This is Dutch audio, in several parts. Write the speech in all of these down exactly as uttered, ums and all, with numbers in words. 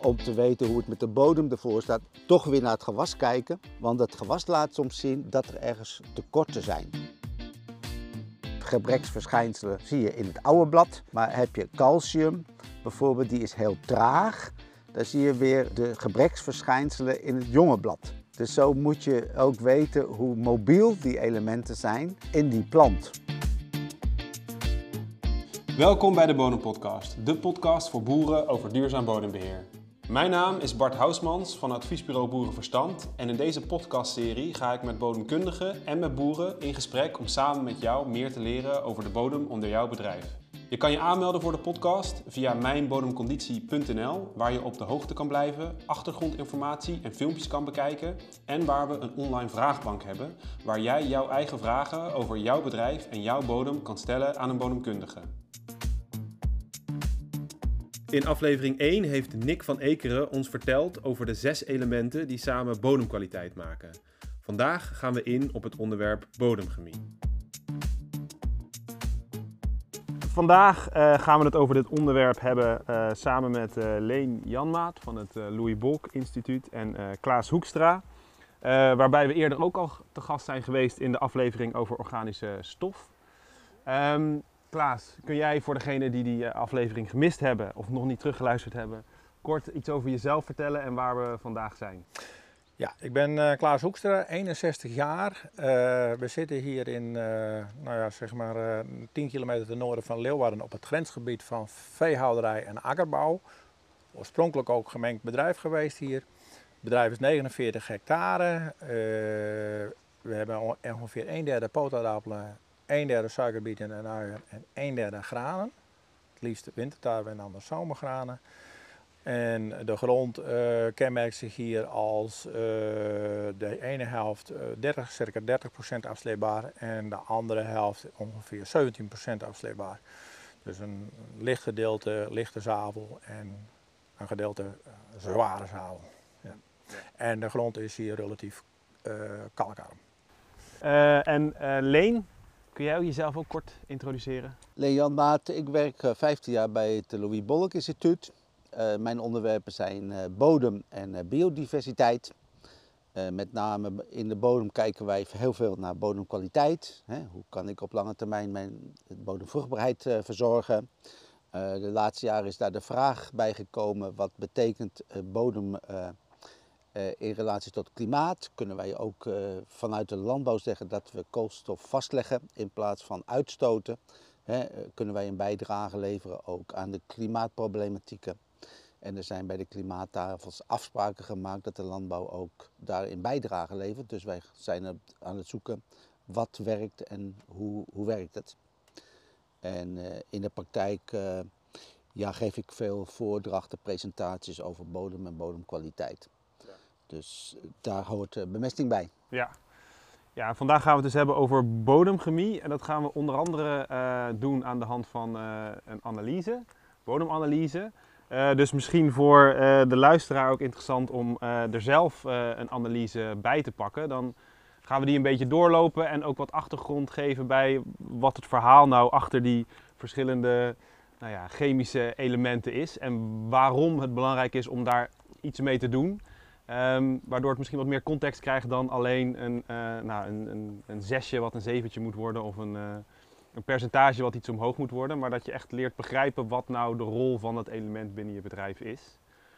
om te weten hoe het met de bodem ervoor staat, toch weer naar het gewas kijken. Want het gewas laat soms zien dat er ergens tekorten zijn. Gebreksverschijnselen zie je in het oude blad, maar heb je calcium bijvoorbeeld, die is heel traag, dan zie je weer de gebreksverschijnselen in het jonge blad. Dus zo moet je ook weten hoe mobiel die elementen zijn in die plant. Welkom bij de Bodempodcast, de podcast voor boeren over duurzaam bodembeheer. Mijn naam is Bart Housmans van adviesbureau Boerenverstand en in deze podcastserie ga ik met bodemkundigen en met boeren in gesprek om samen met jou meer te leren over de bodem onder jouw bedrijf. Je kan je aanmelden voor de podcast via mijnbodemconditie punt n l, waar je op de hoogte kan blijven, achtergrondinformatie en filmpjes kan bekijken en waar we een online vraagbank hebben, waar jij jouw eigen vragen over jouw bedrijf en jouw bodem kan stellen aan een bodemkundige. In aflevering één heeft Nick van Ekeren ons verteld over de zes elementen die samen bodemkwaliteit maken. Vandaag gaan we in op het onderwerp bodemchemie. Vandaag uh, gaan we het over dit onderwerp hebben uh, samen met uh, Leen Janmaat van het uh, Louis Bolk Instituut en uh, Klaas Hoekstra. Uh, waarbij we eerder ook al te gast zijn geweest in de aflevering over organische stof. Um, Klaas, kun jij voor degenen die die aflevering gemist hebben of nog niet teruggeluisterd hebben, kort iets over jezelf vertellen en waar we vandaag zijn? Ja, ik ben uh, Klaas Hoekstra, eenenzestig jaar. Uh, we zitten hier in, uh, nou ja, zeg maar uh, tien kilometer ten noorden van Leeuwarden op het grensgebied van veehouderij en akkerbouw. Oorspronkelijk ook gemengd bedrijf geweest hier. Het bedrijf is negenenveertig hectare. Uh, we hebben ongeveer een derde potaappelen, een derde suikerbieten en uien en een derde granen. Het liefst wintertarwe en anders zomergranen. En de grond uh, kenmerkt zich hier als uh, de ene helft uh, dertig, circa dertig procent afsleepbaar en de andere helft ongeveer zeventien procent afsleepbaar. Dus een licht gedeelte lichte zavel en een gedeelte uh, zware zavel. Ja. Ja. En de grond is hier relatief uh, kalkarm. Uh, en uh, Leen, kun jij jezelf ook kort introduceren? Leen Janmaat, ik werk vijftien jaar bij het Louis Bolk Instituut. Uh, mijn onderwerpen zijn uh, bodem en uh, biodiversiteit. Uh, met name in de bodem kijken wij heel veel naar bodemkwaliteit. Hè? Hoe kan ik op lange termijn mijn bodemvruchtbaarheid uh, verzorgen? Uh, de laatste jaren is daar de vraag bij gekomen, wat betekent uh, bodem uh, uh, in relatie tot klimaat? Kunnen wij ook uh, vanuit de landbouw zeggen dat we koolstof vastleggen in plaats van uitstoten? Hè? Uh, kunnen wij een bijdrage leveren ook aan de klimaatproblematieken? En er zijn bij de klimaattafels afspraken gemaakt dat de landbouw ook daarin bijdrage levert. Dus wij zijn aan het zoeken wat werkt en hoe, hoe werkt het. En uh, in de praktijk uh, ja, geef ik veel voordrachten, presentaties over bodem en bodemkwaliteit. Ja. Dus daar hoort uh, bemesting bij. Ja. Ja, vandaag gaan we het dus hebben over bodemchemie. En dat gaan we onder andere uh, doen aan de hand van uh, een analyse, bodemanalyse. Uh, dus misschien voor uh, de luisteraar ook interessant om uh, er zelf uh, een analyse bij te pakken. Dan gaan we die een beetje doorlopen en ook wat achtergrond geven bij wat het verhaal nou achter die verschillende nou ja, chemische elementen is. En waarom het belangrijk is om daar iets mee te doen. Um, waardoor het misschien wat meer context krijgt dan alleen een, uh, nou, een, een, een zesje wat een zeventje moet worden of een... Uh, Een percentage wat iets omhoog moet worden, maar dat je echt leert begrijpen wat nou de rol van dat element binnen je bedrijf is.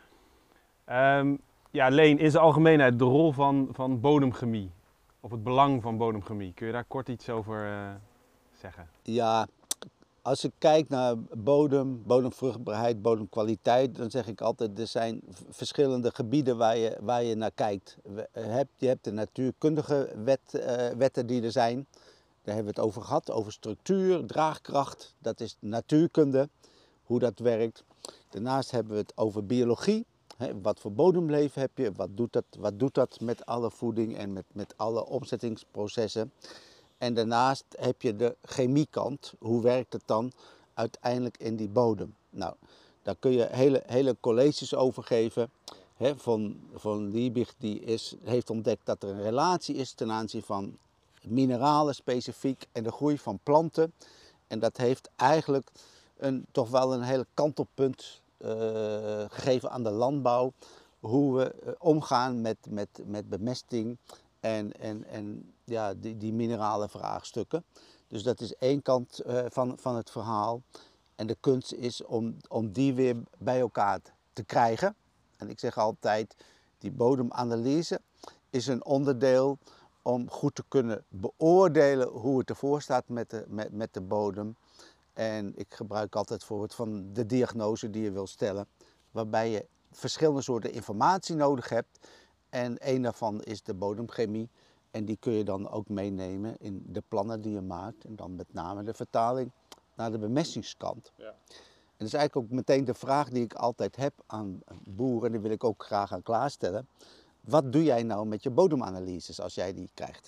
Um, ja, Leen, in zijn algemeenheid de rol van, van bodemchemie, of het belang van bodemchemie. Kun je daar kort iets over uh, zeggen? Ja, als ik kijk naar bodem, bodemvruchtbaarheid, bodemkwaliteit, dan zeg ik altijd, er zijn verschillende gebieden waar je, waar je naar kijkt. Je hebt, je hebt de natuurkundige wet, uh, wetten die er zijn. Daar hebben we het over gehad, over structuur, draagkracht, dat is natuurkunde, hoe dat werkt. Daarnaast hebben we het over biologie, hè, wat voor bodemleven heb je, wat doet dat, wat doet dat met alle voeding en met, met alle omzettingsprocessen. En daarnaast heb je de chemiekant, hoe werkt het dan uiteindelijk in die bodem. Nou, daar kun je hele, hele colleges over geven. Hè, van, van Liebig die is, heeft ontdekt dat er een relatie is ten aanzien van mineralen specifiek en de groei van planten. En dat heeft eigenlijk een, toch wel een hele kantelpunt uh, gegeven aan de landbouw, hoe we uh, omgaan met, met, met bemesting en, en, en ja, die, die minerale vraagstukken. Dus dat is één kant uh, van, van het verhaal. En de kunst is om, om die weer bij elkaar te krijgen. En ik zeg altijd, die bodemanalyse is een onderdeel om goed te kunnen beoordelen hoe het ervoor staat met de, met, met de bodem. En ik gebruik altijd het voorbeeld van de diagnose die je wil stellen, waarbij je verschillende soorten informatie nodig hebt. En één daarvan is de bodemchemie. En die kun je dan ook meenemen in de plannen die je maakt. En dan met name de vertaling naar de bemestingskant. Ja. En dat is eigenlijk ook meteen de vraag die ik altijd heb aan boeren. En die wil ik ook graag aan klaarstellen. Wat doe jij nou met je bodemanalyses als jij die krijgt?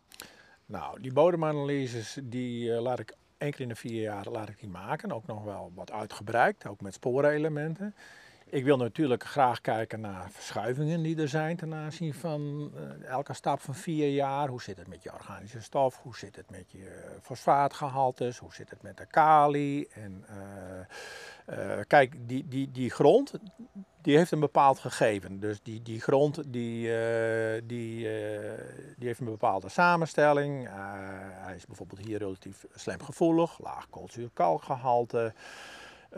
Nou, die bodemanalyses die uh, laat ik één keer in de vier jaar laat ik die maken. Ook nog wel wat uitgebreid, ook met sporenelementen. Ik wil natuurlijk graag kijken naar verschuivingen die er zijn ten aanzien van uh, elke stap van vier jaar. Hoe zit het met je organische stof? Hoe zit het met je fosfaatgehaltes? Hoe zit het met de kali? En uh, uh, kijk, die, die, die grond die heeft een bepaald gegeven. Dus die, die grond die, uh, die, uh, die heeft een bepaalde samenstelling. Uh, hij is bijvoorbeeld hier relatief slijmgevoelig, laag koolzuur-kalkgehalte. Uh,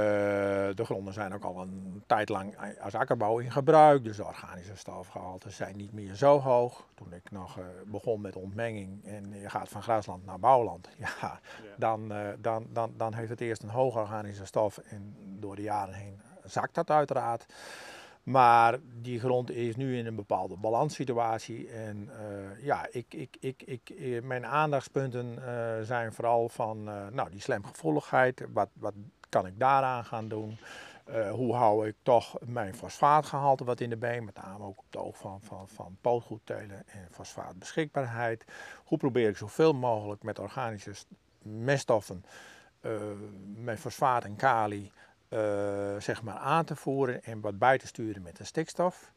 de gronden zijn ook al een tijd lang als akkerbouw in gebruik, dus de organische stofgehalten zijn niet meer zo hoog. Toen ik nog uh, begon met ontmenging en je gaat van grasland naar bouwland, ja, ja. Dan, uh, dan, dan, dan heeft het eerst een hoge organische stof en door de jaren heen zakt dat uiteraard. Maar die grond is nu in een bepaalde balanssituatie en uh, ja, ik, ik, ik, ik, mijn aandachtspunten uh, zijn vooral van uh, nou, die slijmgevoeligheid, wat, wat kan ik daaraan gaan doen? Uh, hoe hou ik toch mijn fosfaatgehalte wat in de been, met name ook op het oog van, van, van pootgoedtelen en fosfaatbeschikbaarheid. Hoe probeer ik zoveel mogelijk met organische meststoffen uh, mijn fosfaat en kali uh, zeg maar aan te voeren en wat bij te sturen met de stikstof.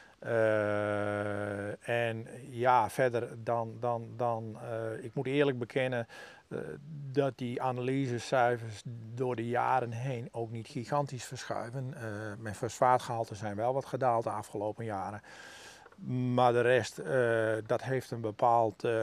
Uh, en ja, verder dan, dan, dan uh, ik moet eerlijk bekennen uh, dat die analysecijfers door de jaren heen ook niet gigantisch verschuiven. Uh, mijn fosfaatgehalten zijn wel wat gedaald de afgelopen jaren. Maar de rest, uh, dat heeft een bepaald uh,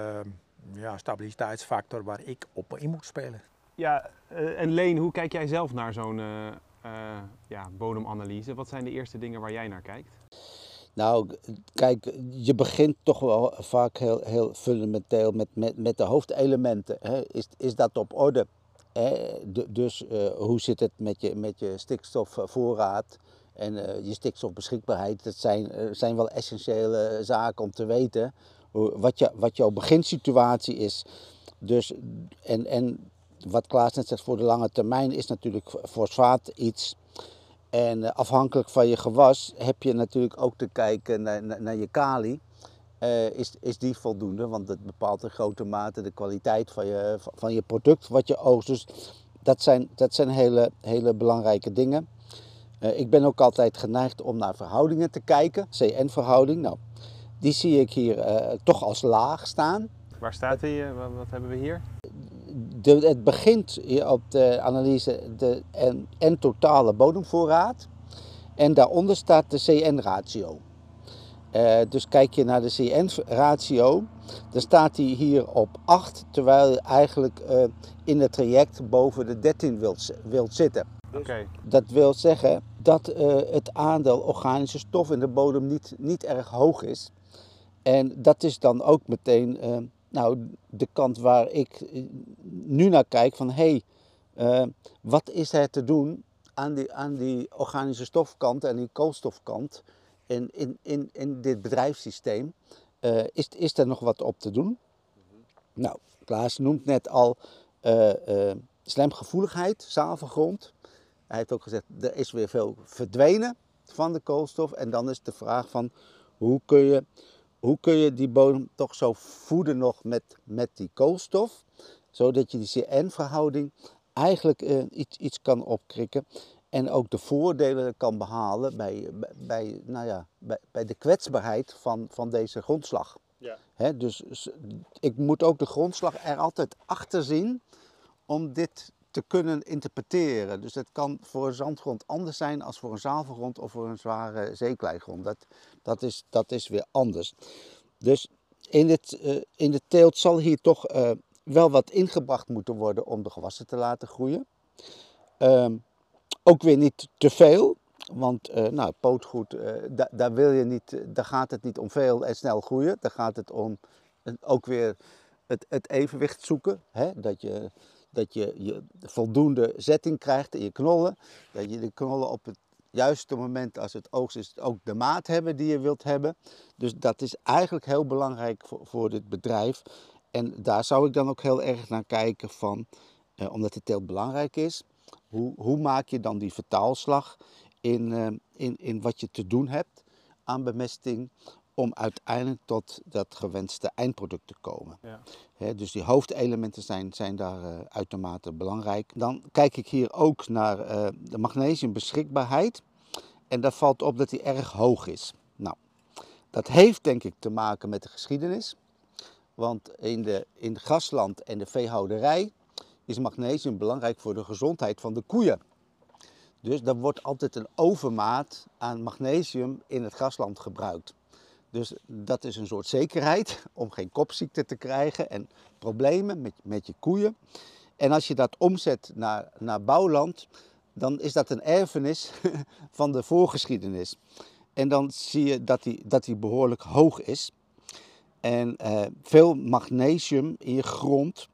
ja, stabiliteitsfactor waar ik op in moet spelen. Ja, uh, en Leen, hoe kijk jij zelf naar zo'n uh, uh, ja, bodemanalyse? Wat zijn de eerste dingen waar jij naar kijkt? Nou, kijk, je begint toch wel vaak heel, heel fundamenteel met, met, met de hoofdelementen. Hè. Is, is dat op orde? Hè? De, dus uh, hoe zit het met je, met je stikstofvoorraad en uh, je stikstofbeschikbaarheid? Dat zijn, uh, zijn wel essentiële zaken om te weten hoe, wat, je, wat jouw beginsituatie is. Dus, en, en wat Klaas net zegt, voor de lange termijn is natuurlijk fosfaat iets. En afhankelijk van je gewas heb je natuurlijk ook te kijken naar, naar, naar je kali. Uh, is, is die voldoende? Want dat bepaalt in grote mate de kwaliteit van je, van je product wat je oogst. Dus dat zijn, dat zijn hele, hele belangrijke dingen. Uh, ik ben ook altijd geneigd om naar verhoudingen te kijken. C N-verhouding, nou, die zie ik hier uh, toch als laag staan. Waar staat die? Wat, wat hebben we hier? De, het begint hier op de analyse de en, en totale bodemvoorraad en daaronder staat de C N-ratio. Uh, dus kijk je naar de C N-ratio, dan staat die hier op acht, terwijl je eigenlijk uh, in het traject boven de dertien wilt, wilt zitten. Dus okay. Dat wil zeggen dat uh, het aandeel organische stof in de bodem niet, niet erg hoog is. En dat is dan ook meteen uh, nou, de kant waar ik nu naar kijk van hé, hey, uh, wat is er te doen aan die, aan die organische stofkant en die koolstofkant in, in, in, in dit bedrijfssysteem? Uh, is, is er nog wat op te doen? Mm-hmm. Nou, Klaas noemt net al uh, uh, slijmgevoeligheid, zaalvergrond. Hij heeft ook gezegd, er is weer veel verdwenen van de koolstof en dan is de vraag van hoe kun je... Hoe kun je die bodem toch zo voeden nog met, met die koolstof, zodat je die C N-verhouding eigenlijk uh, iets, iets kan opkrikken en ook de voordelen kan behalen bij, bij, nou ja, bij, bij de kwetsbaarheid van, van deze grondslag. Ja. He, dus ik moet ook de grondslag er altijd achter zien om dit te kunnen interpreteren. Dus het kan voor een zandgrond anders zijn als voor een zwavelgrond of voor een zware zeekleigrond. Dat, dat, is, dat is weer anders. Dus in, het, uh, in de teelt zal hier toch uh, wel wat ingebracht moeten worden om de gewassen te laten groeien. Um, ook weer niet te veel. Want uh, nou, pootgoed, uh, da daar, wil je niet, uh, daar gaat het niet om veel en snel groeien. Daar gaat het om uh, ook weer het, het evenwicht zoeken. Hè? Dat je, dat je, je voldoende zetting krijgt in je knollen. Dat je de knollen op het juiste moment als het oogst is ook de maat hebben die je wilt hebben. Dus dat is eigenlijk heel belangrijk voor, voor dit bedrijf. En daar zou ik dan ook heel erg naar kijken van, uh, omdat de teelt belangrijk is. Hoe, hoe maak je dan die vertaalslag in, uh, in, in wat je te doen hebt aan bemesting om uiteindelijk tot dat gewenste eindproduct te komen. Ja. He, dus die hoofdelementen zijn, zijn daar uh, uitermate belangrijk. Dan kijk ik hier ook naar uh, de magnesiumbeschikbaarheid. En daar valt op dat die erg hoog is. Nou, dat heeft denk ik te maken met de geschiedenis. Want in, de, in het grasland en de veehouderij is magnesium belangrijk voor de gezondheid van de koeien. Dus er wordt altijd een overmaat aan magnesium in het grasland gebruikt. Dus dat is een soort zekerheid om geen kopziekte te krijgen en problemen met, met je koeien. En als je dat omzet naar, naar bouwland, dan is dat een erfenis van de voorgeschiedenis. En dan zie je dat die, dat die behoorlijk hoog is. En uh, veel magnesium in je grond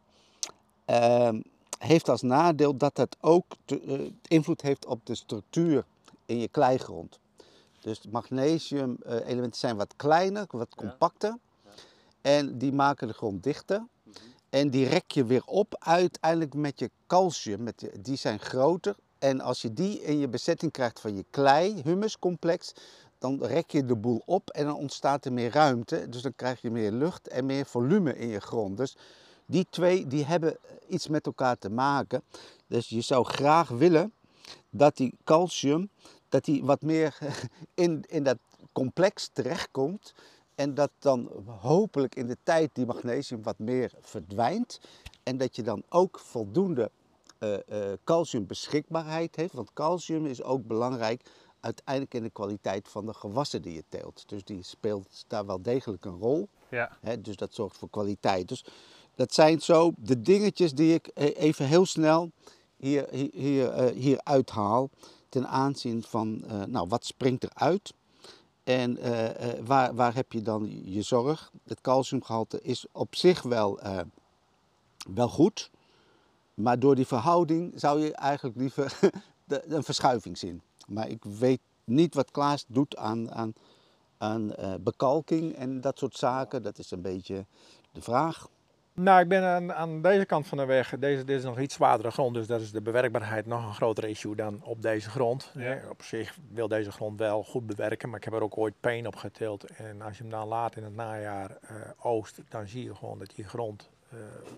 uh, heeft als nadeel dat dat ook te, uh, invloed heeft op de structuur in je kleigrond. Dus magnesium uh, elementen zijn wat kleiner, wat compacter. Ja. Ja. En die maken de grond dichter. Mm-hmm. En die rek je weer op uiteindelijk met je calcium. Met de, die zijn groter. En als je die in je bezetting krijgt van je klei, humuscomplex, dan rek je de boel op en dan ontstaat er meer ruimte. Dus dan krijg je meer lucht en meer volume in je grond. Dus die twee die hebben iets met elkaar te maken. Dus je zou graag willen dat die calcium, dat die wat meer in, in dat complex terechtkomt. En dat dan hopelijk in de tijd die magnesium wat meer verdwijnt. En dat je dan ook voldoende uh, uh, calciumbeschikbaarheid heeft. Want calcium is ook belangrijk uiteindelijk in de kwaliteit van de gewassen die je teelt. Dus die speelt daar wel degelijk een rol. Ja. Hè, dus dat zorgt voor kwaliteit. Dus dat zijn zo de dingetjes die ik even heel snel hier, hier, hier, uh, hier uithaal. Ten aanzien van, uh, nou, wat springt eruit? En uh, uh, waar, waar heb je dan je zorg? Het calciumgehalte is op zich wel, uh, wel goed. Maar door die verhouding zou je eigenlijk liever de, een verschuiving zien. Maar ik weet niet wat Klaas doet aan, aan, aan uh, bekalking en dat soort zaken. Dat is een beetje de vraag. Nou, ik ben aan, aan deze kant van de weg, deze, dit is nog iets zwaardere grond, dus dat is de bewerkbaarheid nog een groter issue dan op deze grond. Ja. Op zich wil deze grond wel goed bewerken, maar ik heb er ook ooit peen op geteeld. En als je hem dan laat in het najaar uh, oost, dan zie je gewoon dat die grond uh,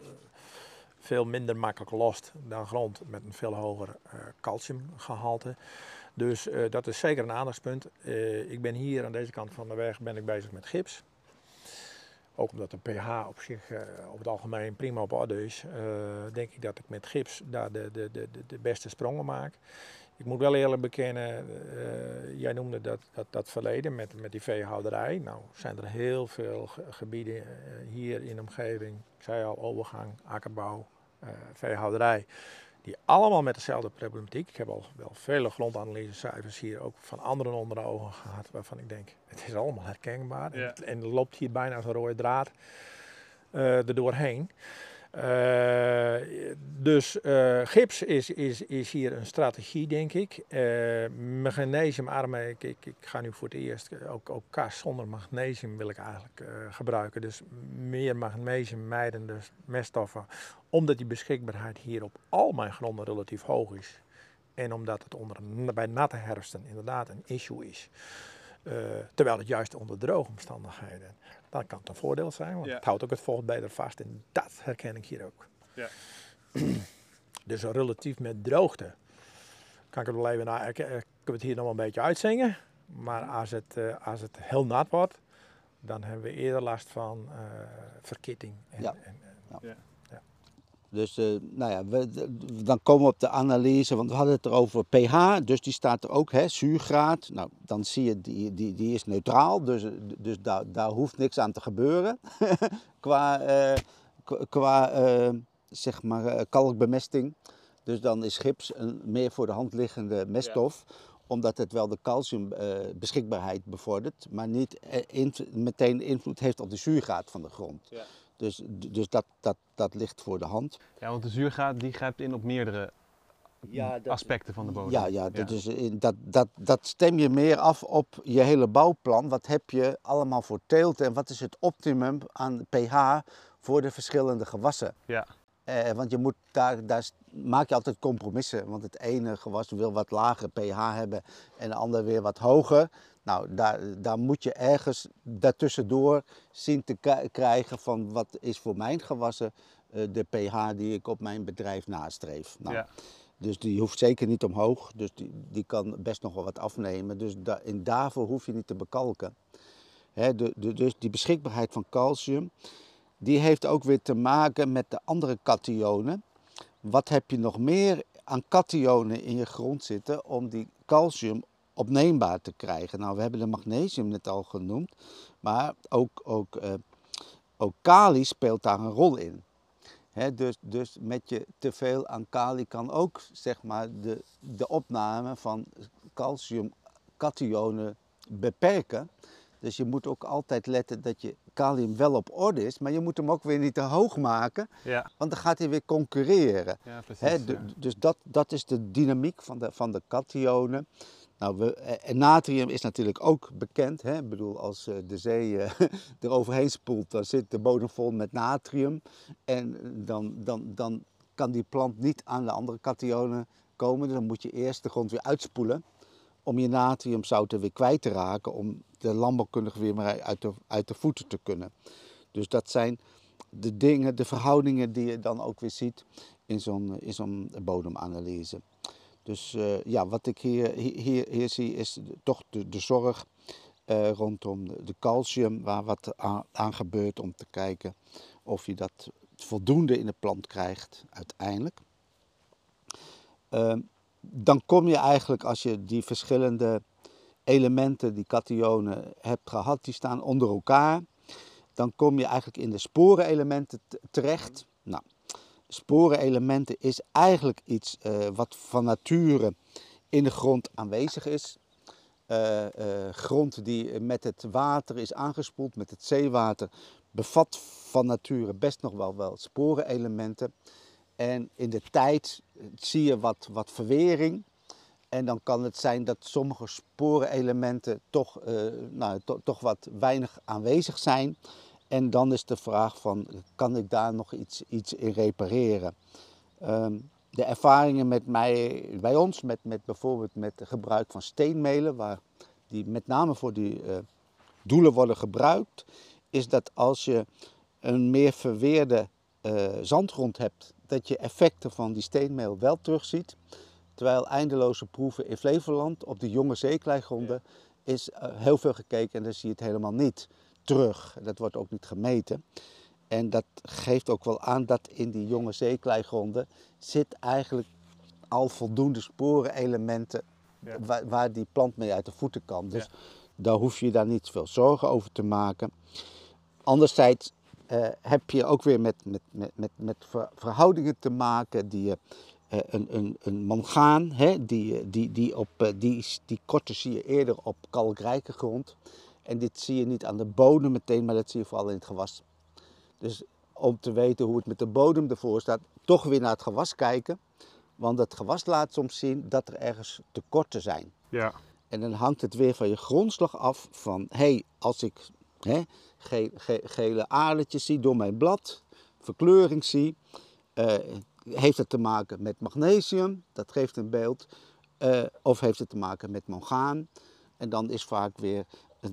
veel minder makkelijk lost dan grond met een veel hoger uh, calciumgehalte. Dus uh, dat is zeker een aandachtspunt. Uh, ik ben hier aan deze kant van de weg ben ik bezig met gips. Ook omdat de pH op zich uh, over het algemeen prima op orde is, uh, denk ik dat ik met gips daar de, de, de, de beste sprongen maak. Ik moet wel eerlijk bekennen, uh, jij noemde dat, dat, dat verleden met, met die veehouderij. Nou zijn er heel veel ge gebieden uh, hier in de omgeving, ik zei al, overgang, akkerbouw, uh, veehouderij. Die allemaal met dezelfde problematiek. Ik heb al wel vele grondanalysecijfers hier ook van anderen onder de ogen gehad. Waarvan ik denk, het is allemaal herkenbaar. Ja. En, en er loopt hier bijna als een rode draad uh, er doorheen. Uh, dus uh, gips is, is, is hier een strategie, denk ik. Uh, magnesiumarmen, ik, ik, ik ga nu voor het eerst, ook, ook kas zonder magnesium wil ik eigenlijk uh, gebruiken. Dus meer magnesiummijdende meststoffen. Omdat die beschikbaarheid hier op al mijn gronden relatief hoog is. En omdat het onder, bij natte herfsten inderdaad een issue is. Uh, terwijl het juist onder droge omstandigheden, dan kan het een voordeel zijn, want ja. Het houdt ook het vocht beter vast en dat herken ik hier ook. Ja. Dus relatief met droogte kan ik het wel even, nou, ik, ik kan het hier nog wel een beetje uitzingen, maar als het, uh, als het heel nat wordt, dan hebben we eerder last van uh, verkitting. En, ja. En, en, ja. Ja. Dus uh, nou ja, we, dan komen we op de analyse, want we hadden het erover pH, dus die staat er ook, hè, zuurgraad. Nou, dan zie je, die, die, die is neutraal, dus, dus daar, daar hoeft niks aan te gebeuren qua, uh, qua uh, zeg maar, uh, kalkbemesting. Dus dan is gips een meer voor de hand liggende meststof, ja. Omdat het wel de calciumbeschikbaarheid uh, bevordert, maar niet uh, in, meteen invloed heeft op de zuurgraad van de grond. Ja. Dus, dus dat, dat, dat ligt voor de hand. Ja, want de zuurgraad die grijpt in op meerdere ja, dat, aspecten van de bodem. Ja, ja, dat, ja. Is, dat, dat, dat stem je meer af op je hele bouwplan. Wat heb je allemaal voor teelt en wat is het optimum aan pH voor de verschillende gewassen? Ja. Eh, want je moet daar, daar maak je altijd compromissen. Want het ene gewas wil wat lager pH hebben en de ander weer wat hoger. Nou, daar, daar moet je ergens daartussendoor zien te k- krijgen van wat is voor mijn gewassen uh, de pH die ik op mijn bedrijf nastreef. Nou, ja. Dus die hoeft zeker niet omhoog, dus die, die kan best nog wel wat afnemen. Dus da- in daarvoor hoef je niet te bekalken. Hè, de, de, dus die beschikbaarheid van calcium, die heeft ook weer te maken met de andere kationen. Wat heb je nog meer aan kationen in je grond zitten om die calcium opneembaar te krijgen? Nou, we hebben de magnesium net al genoemd, maar ook, ook, uh, ook kali speelt daar een rol in. He, dus, dus met je teveel aan kali kan ook zeg maar, de, de opname van calciumkationen beperken. Dus je moet ook altijd letten dat je kalium wel op orde is, maar je moet hem ook weer niet te hoog maken, ja. Want dan gaat hij weer concurreren. Ja, precies, He, d- ja. Dus dat, dat is de dynamiek van de, van de kationen. Nou, we, en natrium is natuurlijk ook bekend. Hè? Ik bedoel, als de zee uh, er overheen spoelt, dan zit de bodem vol met natrium. En dan, dan, dan kan die plant niet aan de andere kationen komen. Dan moet je eerst de grond weer uitspoelen om je natriumzouten weer kwijt te raken, om de landbouwkundige weer maar uit de, uit de voeten te kunnen. Dus dat zijn de dingen, de verhoudingen die je dan ook weer ziet in zo'n, in zo'n bodemanalyse. Dus uh, ja, wat ik hier, hier, hier zie is toch de, de zorg uh, rondom de, de calcium, waar wat aan, aan gebeurt om te kijken of je dat voldoende in de plant krijgt uiteindelijk. Uh, dan kom je eigenlijk, als je die verschillende elementen, die kationen hebt gehad, die staan onder elkaar, dan kom je eigenlijk in de sporenelementen t- terecht. Nou, sporenelementen is eigenlijk iets uh, wat van nature in de grond aanwezig is. Uh, uh, grond die met het water is aangespoeld, met het zeewater, bevat van nature best nog wel, wel sporenelementen. En in de tijd zie je wat, wat verwering. En dan kan het zijn dat sommige sporenelementen toch, uh, nou, to, toch wat weinig aanwezig zijn. En dan is de vraag van, kan ik daar nog iets, iets in repareren? Um, de ervaringen met mij, bij ons, met, met bijvoorbeeld met het gebruik van steenmelen, waar die met name voor die uh, doelen worden gebruikt, is dat als je een meer verweerde uh, zandgrond hebt, dat je effecten van die steenmeel wel terugziet. Terwijl eindeloze proeven in Flevoland op de jonge zeekleigronden is uh, heel veel gekeken en dan zie je het helemaal niet terug. Dat wordt ook niet gemeten. En dat geeft ook wel aan dat in die jonge zeekleigronden zit eigenlijk al voldoende sporenelementen ja. waar, waar die plant mee uit de voeten kan. Dus ja. daar hoef je daar niet veel zorgen over te maken. Anderzijds uh, heb je ook weer met, met, met, met, met verhoudingen te maken die je uh, een, een, een mangaan, hè, die, die, die, op, uh, die, die korte zie je eerder op kalkrijke grond. En dit zie je niet aan de bodem meteen, maar dat zie je vooral in het gewas. Dus om te weten hoe het met de bodem ervoor staat, toch weer naar het gewas kijken. Want het gewas laat soms zien dat er ergens tekorten zijn. Ja. En dan hangt het weer van je grondslag af van, hé, hey, als ik hè, ge, ge, gele aarletjes zie door mijn blad, verkleuring zie, uh, heeft het te maken met magnesium, dat geeft een beeld, uh, of heeft het te maken met mangaan. En dan is vaak weer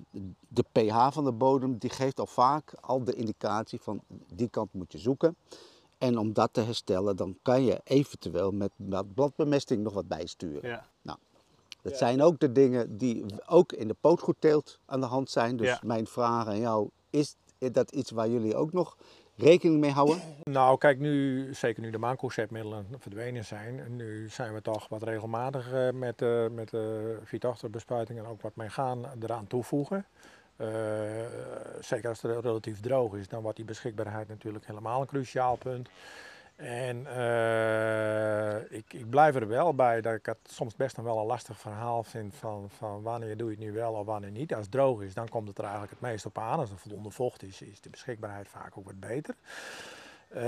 de pH van de bodem, die geeft al vaak al de indicatie van die kant moet je zoeken. En om dat te herstellen, dan kan je eventueel met bladbemesting nog wat bijsturen. Ja. Nou, dat ja. zijn ook de dingen die ook in de pootgoedteelt aan de hand zijn. Dus ja. mijn vraag aan jou, is dat iets waar jullie ook nog rekening mee houden? Nou, kijk, nu, zeker nu de maancocepmiddelen verdwenen zijn, nu zijn we toch wat regelmatig met de uh, met de Vitochter-bespuiting en ook wat meegaan eraan toevoegen. Uh, zeker als het relatief droog is, dan wordt die beschikbaarheid natuurlijk helemaal een cruciaal punt. En uh, ik, ik blijf er wel bij dat ik het soms best nog wel een lastig verhaal vind van, van wanneer doe je het nu wel of wanneer niet. Als het droog is, dan komt het er eigenlijk het meest op aan. Als er voldoende vocht is, is de beschikbaarheid vaak ook wat beter. Uh,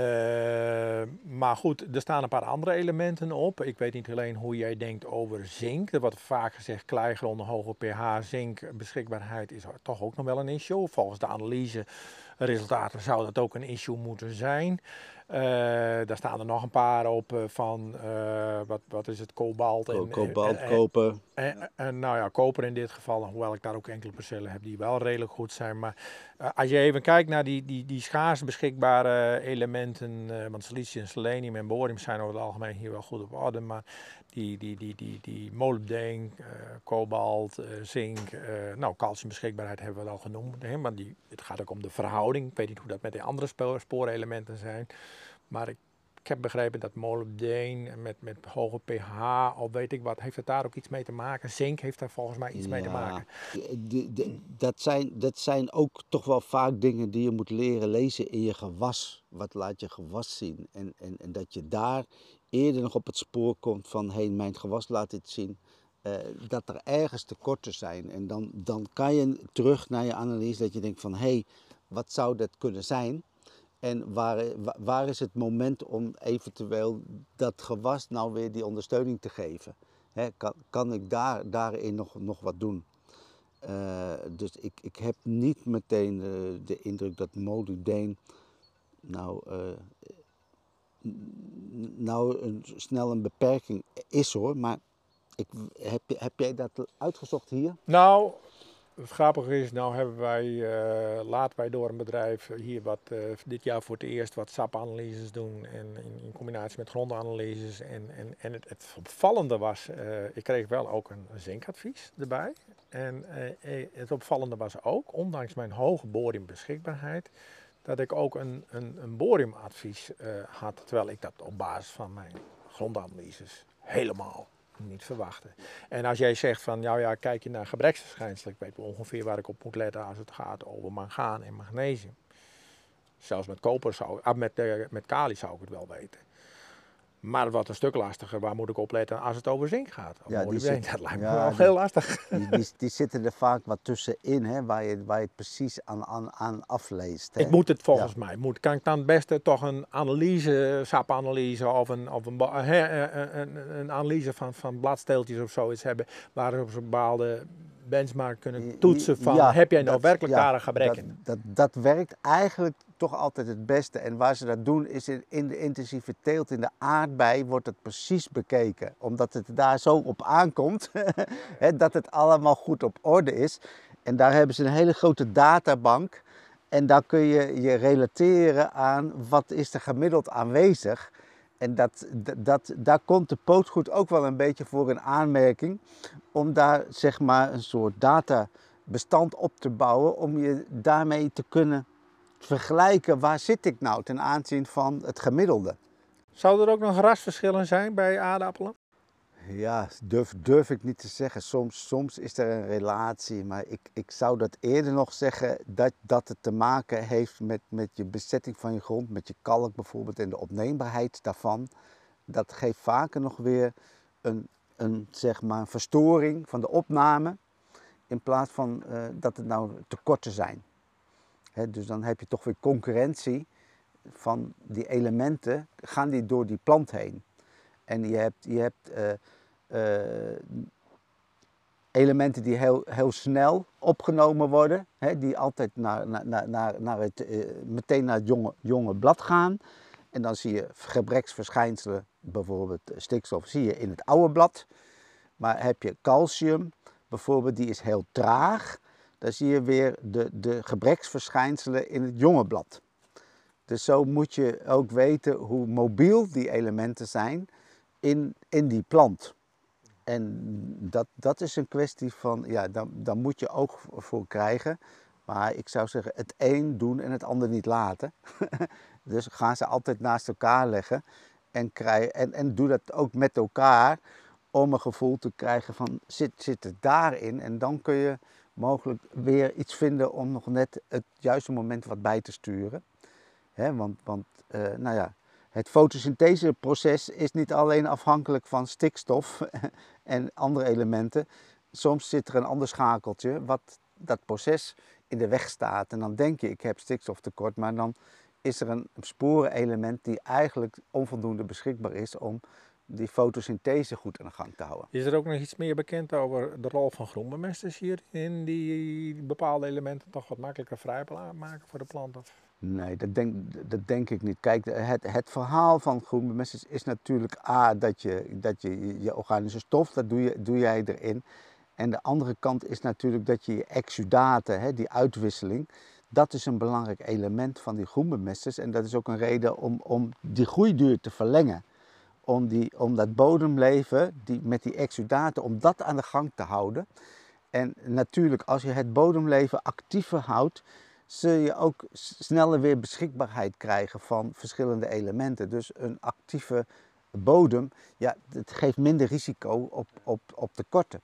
maar goed, er staan een paar andere elementen op. Ik weet niet alleen hoe jij denkt over zink. Er wordt vaak gezegd kleigronden, hoge pH, zink, beschikbaarheid is toch ook nog wel een issue. Volgens de analyseresultaten zou dat ook een issue moeten zijn. Uh, daar staan er nog een paar op uh, van, uh, wat, wat is het, kobalt en... Kobalt, en, koper. En, en, en nou ja, koper in dit geval, hoewel ik daar ook enkele percelen heb die wel redelijk goed zijn. Maar uh, als je even kijkt naar die, die, die schaars beschikbare elementen, uh, want silicium, selenium en borium zijn over het algemeen hier wel goed op orde. Maar die, die, die, die, die molybdeen, uh, kobalt, uh, zink, uh, nou calciumbeschikbaarheid hebben we al genoemd. Hè, maar die, het gaat ook om de verhouding. Ik weet niet hoe dat met de andere spoor, spoorelementen zijn. Maar ik, ik heb begrepen dat molybdeen met, met hoge pH, of weet ik wat, heeft het daar ook iets mee te maken? Zink heeft daar volgens mij iets ja, mee te maken. De, de, dat, zijn, dat zijn ook toch wel vaak dingen die je moet leren lezen in je gewas. Wat laat je gewas zien? En, en, en dat je daar eerder nog op het spoor komt van, hé, hey, mijn gewas laat dit zien. Uh, dat er ergens tekorten zijn. En dan, dan kan je terug naar je analyse dat je denkt van, hé, hey, wat zou dat kunnen zijn? En waar, waar is het moment om eventueel dat gewas nou weer die ondersteuning te geven? He, kan, kan ik daar, daarin nog, nog wat doen? Uh, dus ik, ik heb niet meteen uh, de indruk dat molybdeen nou, uh, nou een, snel een beperking is hoor. Maar ik, heb, heb jij dat uitgezocht hier? Nou... Het grappige is, nou hebben wij, uh, laten wij door een bedrijf hier wat uh, dit jaar voor het eerst wat S A P-analyses doen en in, in combinatie met grondanalyses. En, en, en het, het opvallende was, uh, ik kreeg wel ook een zinkadvies erbij. En uh, het opvallende was ook, ondanks mijn hoge boriumbeschikbaarheid, dat ik ook een, een, een boriumadvies uh, had, terwijl ik dat op basis van mijn grondanalyses helemaal niet verwachten. En als jij zegt van, nou ja, kijk je naar gebreksverschijnselen, ik weet wel ongeveer waar ik op moet letten als het gaat over mangaan en magnesium. Zelfs met koper zou, ah, met, uh, met kali zou ik het wel weten. Maar het wordt een stuk lastiger, waar moet ik op letten als het over zink gaat? Ja, die zit, dat lijkt me ja, wel die, heel lastig. Die, die, die zitten er vaak wat tussenin, hè, waar, je, waar je het precies aan, aan, aan afleest. Hè. Ik moet het volgens ja. mij, moet, kan ik dan het beste toch een analyse, S A P-analyse of een, of een, een, een, een analyse van, van bladsteeltjes of zoiets hebben, waar we op een bepaalde benchmark kunnen toetsen van, ja, heb jij nou dat, werkelijk ja, daar een gebrek in? Dat, dat, dat werkt eigenlijk toch altijd het beste. En waar ze dat doen is in, in de intensieve teelt, in de aardbei, wordt het precies bekeken. Omdat het daar zo op aankomt, dat het allemaal goed op orde is. En daar hebben ze een hele grote databank. En daar kun je je relateren aan wat is er gemiddeld aanwezig. En dat, dat, daar komt de pootgoed ook wel een beetje voor in aanmerking. Om daar zeg maar een soort databestand op te bouwen. Om je daarmee te kunnen vergelijken, waar zit ik nou ten aanzien van het gemiddelde. Zou er ook nog rasverschillen zijn bij aardappelen? Ja, durf, durf ik niet te zeggen. Soms, soms is er een relatie, maar ik, ik zou dat eerder nog zeggen dat, dat het te maken heeft met, met je bezetting van je grond, met je kalk bijvoorbeeld en de opneembaarheid daarvan. Dat geeft vaker nog weer een, een, zeg maar, een verstoring van de opname in plaats van uh, dat het nou tekorten zijn. He, dus dan heb je toch weer concurrentie van die elementen, gaan die door die plant heen. En je hebt, je hebt uh, uh, elementen die heel, heel snel opgenomen worden, hè, die altijd naar, naar, naar, naar het, uh, meteen naar het jonge, jonge blad gaan. En dan zie je gebreksverschijnselen, bijvoorbeeld stikstof, zie je in het oude blad. Maar heb je calcium, bijvoorbeeld, die is heel traag. Dan zie je weer de, de gebreksverschijnselen in het jonge blad. Dus zo moet je ook weten hoe mobiel die elementen zijn in, in die plant. En dat, dat is een kwestie van, ja, dan, dan moet je ook voor krijgen Maar ik zou zeggen, het een doen en het ander niet laten. Dus ga ze altijd naast elkaar leggen. En, krijg, en, en doe dat ook met elkaar. Om een gevoel te krijgen van, zit, zit het daarin? En dan kun je mogelijk weer iets vinden om nog net het juiste moment wat bij te sturen. He, want want uh, nou ja, het fotosyntheseproces is niet alleen afhankelijk van stikstof en andere elementen. Soms zit er een ander schakeltje wat dat proces in de weg staat. En dan denk je, ik heb stikstoftekort, maar dan is er een sporenelement die eigenlijk onvoldoende beschikbaar is om die fotosynthese goed aan de gang te houden. Is er ook nog iets meer bekend over de rol van groenbemesters hier in die bepaalde elementen toch wat makkelijker vrij maken voor de plant? Of? Nee, dat denk, dat denk ik niet. Kijk, het, het verhaal van groenbemesters is natuurlijk A, dat je, dat je je organische stof, dat doe, je, doe jij erin. En de andere kant is natuurlijk dat je je exudaten, hè, die uitwisseling, dat is een belangrijk element van die groenbemesters. En dat is ook een reden om, om die groeiduur te verlengen. Om, die, om dat bodemleven die, met die exudaten, om dat aan de gang te houden. En natuurlijk, als je het bodemleven actiever houdt, zul je ook sneller weer beschikbaarheid krijgen van verschillende elementen. Dus een actieve bodem, ja, het geeft minder risico op, op, op tekorten.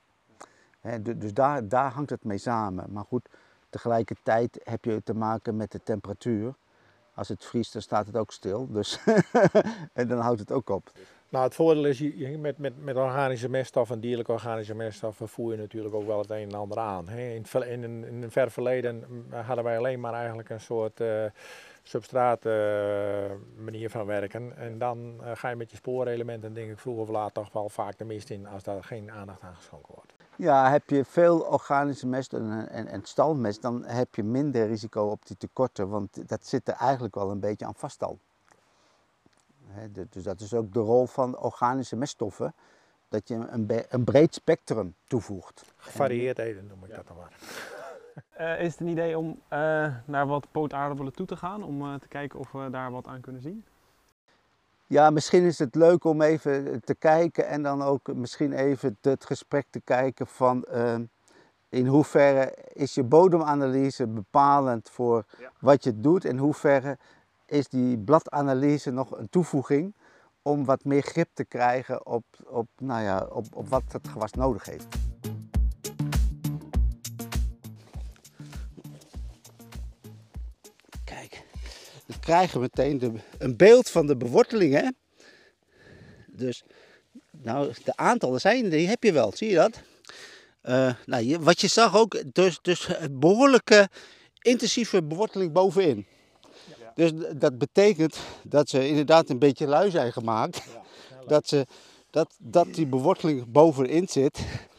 He, dus daar, daar hangt het mee samen. Maar goed, tegelijkertijd heb je te maken met de temperatuur. Als het vriest, dan staat het ook stil. Dus en dan houdt het ook op. Nou, het voordeel is, met, met, met organische meststoffen en dierlijke organische meststoffen voer je natuurlijk ook wel het een en ander aan. In, in, in, in een ver verleden hadden wij alleen maar eigenlijk een soort uh, substraat uh, manier van werken. En dan uh, ga je met je spoorelementen, denk ik, vroeger of laat toch wel vaak de mist in als daar geen aandacht aan geschonken wordt. Ja, heb je veel organische mest en, en, en stalmest, dan heb je minder risico op die tekorten, want dat zit er eigenlijk wel een beetje aan vast al. He, dus dat is ook de rol van organische meststoffen, dat je een, een breed spectrum toevoegt. Gevarieerd eten noem ik ja. dat dan maar. Uh, is het een idee om uh, naar wat pootaardappelen toe te gaan, om uh, te kijken of we daar wat aan kunnen zien? Ja, misschien is het leuk om even te kijken en dan ook misschien even het gesprek te kijken van uh, in hoeverre is je bodemanalyse bepalend voor ja. wat je doet, in hoeverre is die bladanalyse nog een toevoeging om wat meer grip te krijgen op, op, nou ja, op, op wat het gewas nodig heeft. Kijk, dan krijgen we meteen de, een beeld van de beworteling. Hè? Dus nou, de aantallen zijn, die heb je wel, zie je dat? Uh, nou, je, wat je zag ook, dus, dus behoorlijke intensieve beworteling bovenin. Ja. Dus dat betekent dat ze inderdaad een beetje lui zijn gemaakt. Ja, dat, ze, dat, dat die beworteling bovenin zit.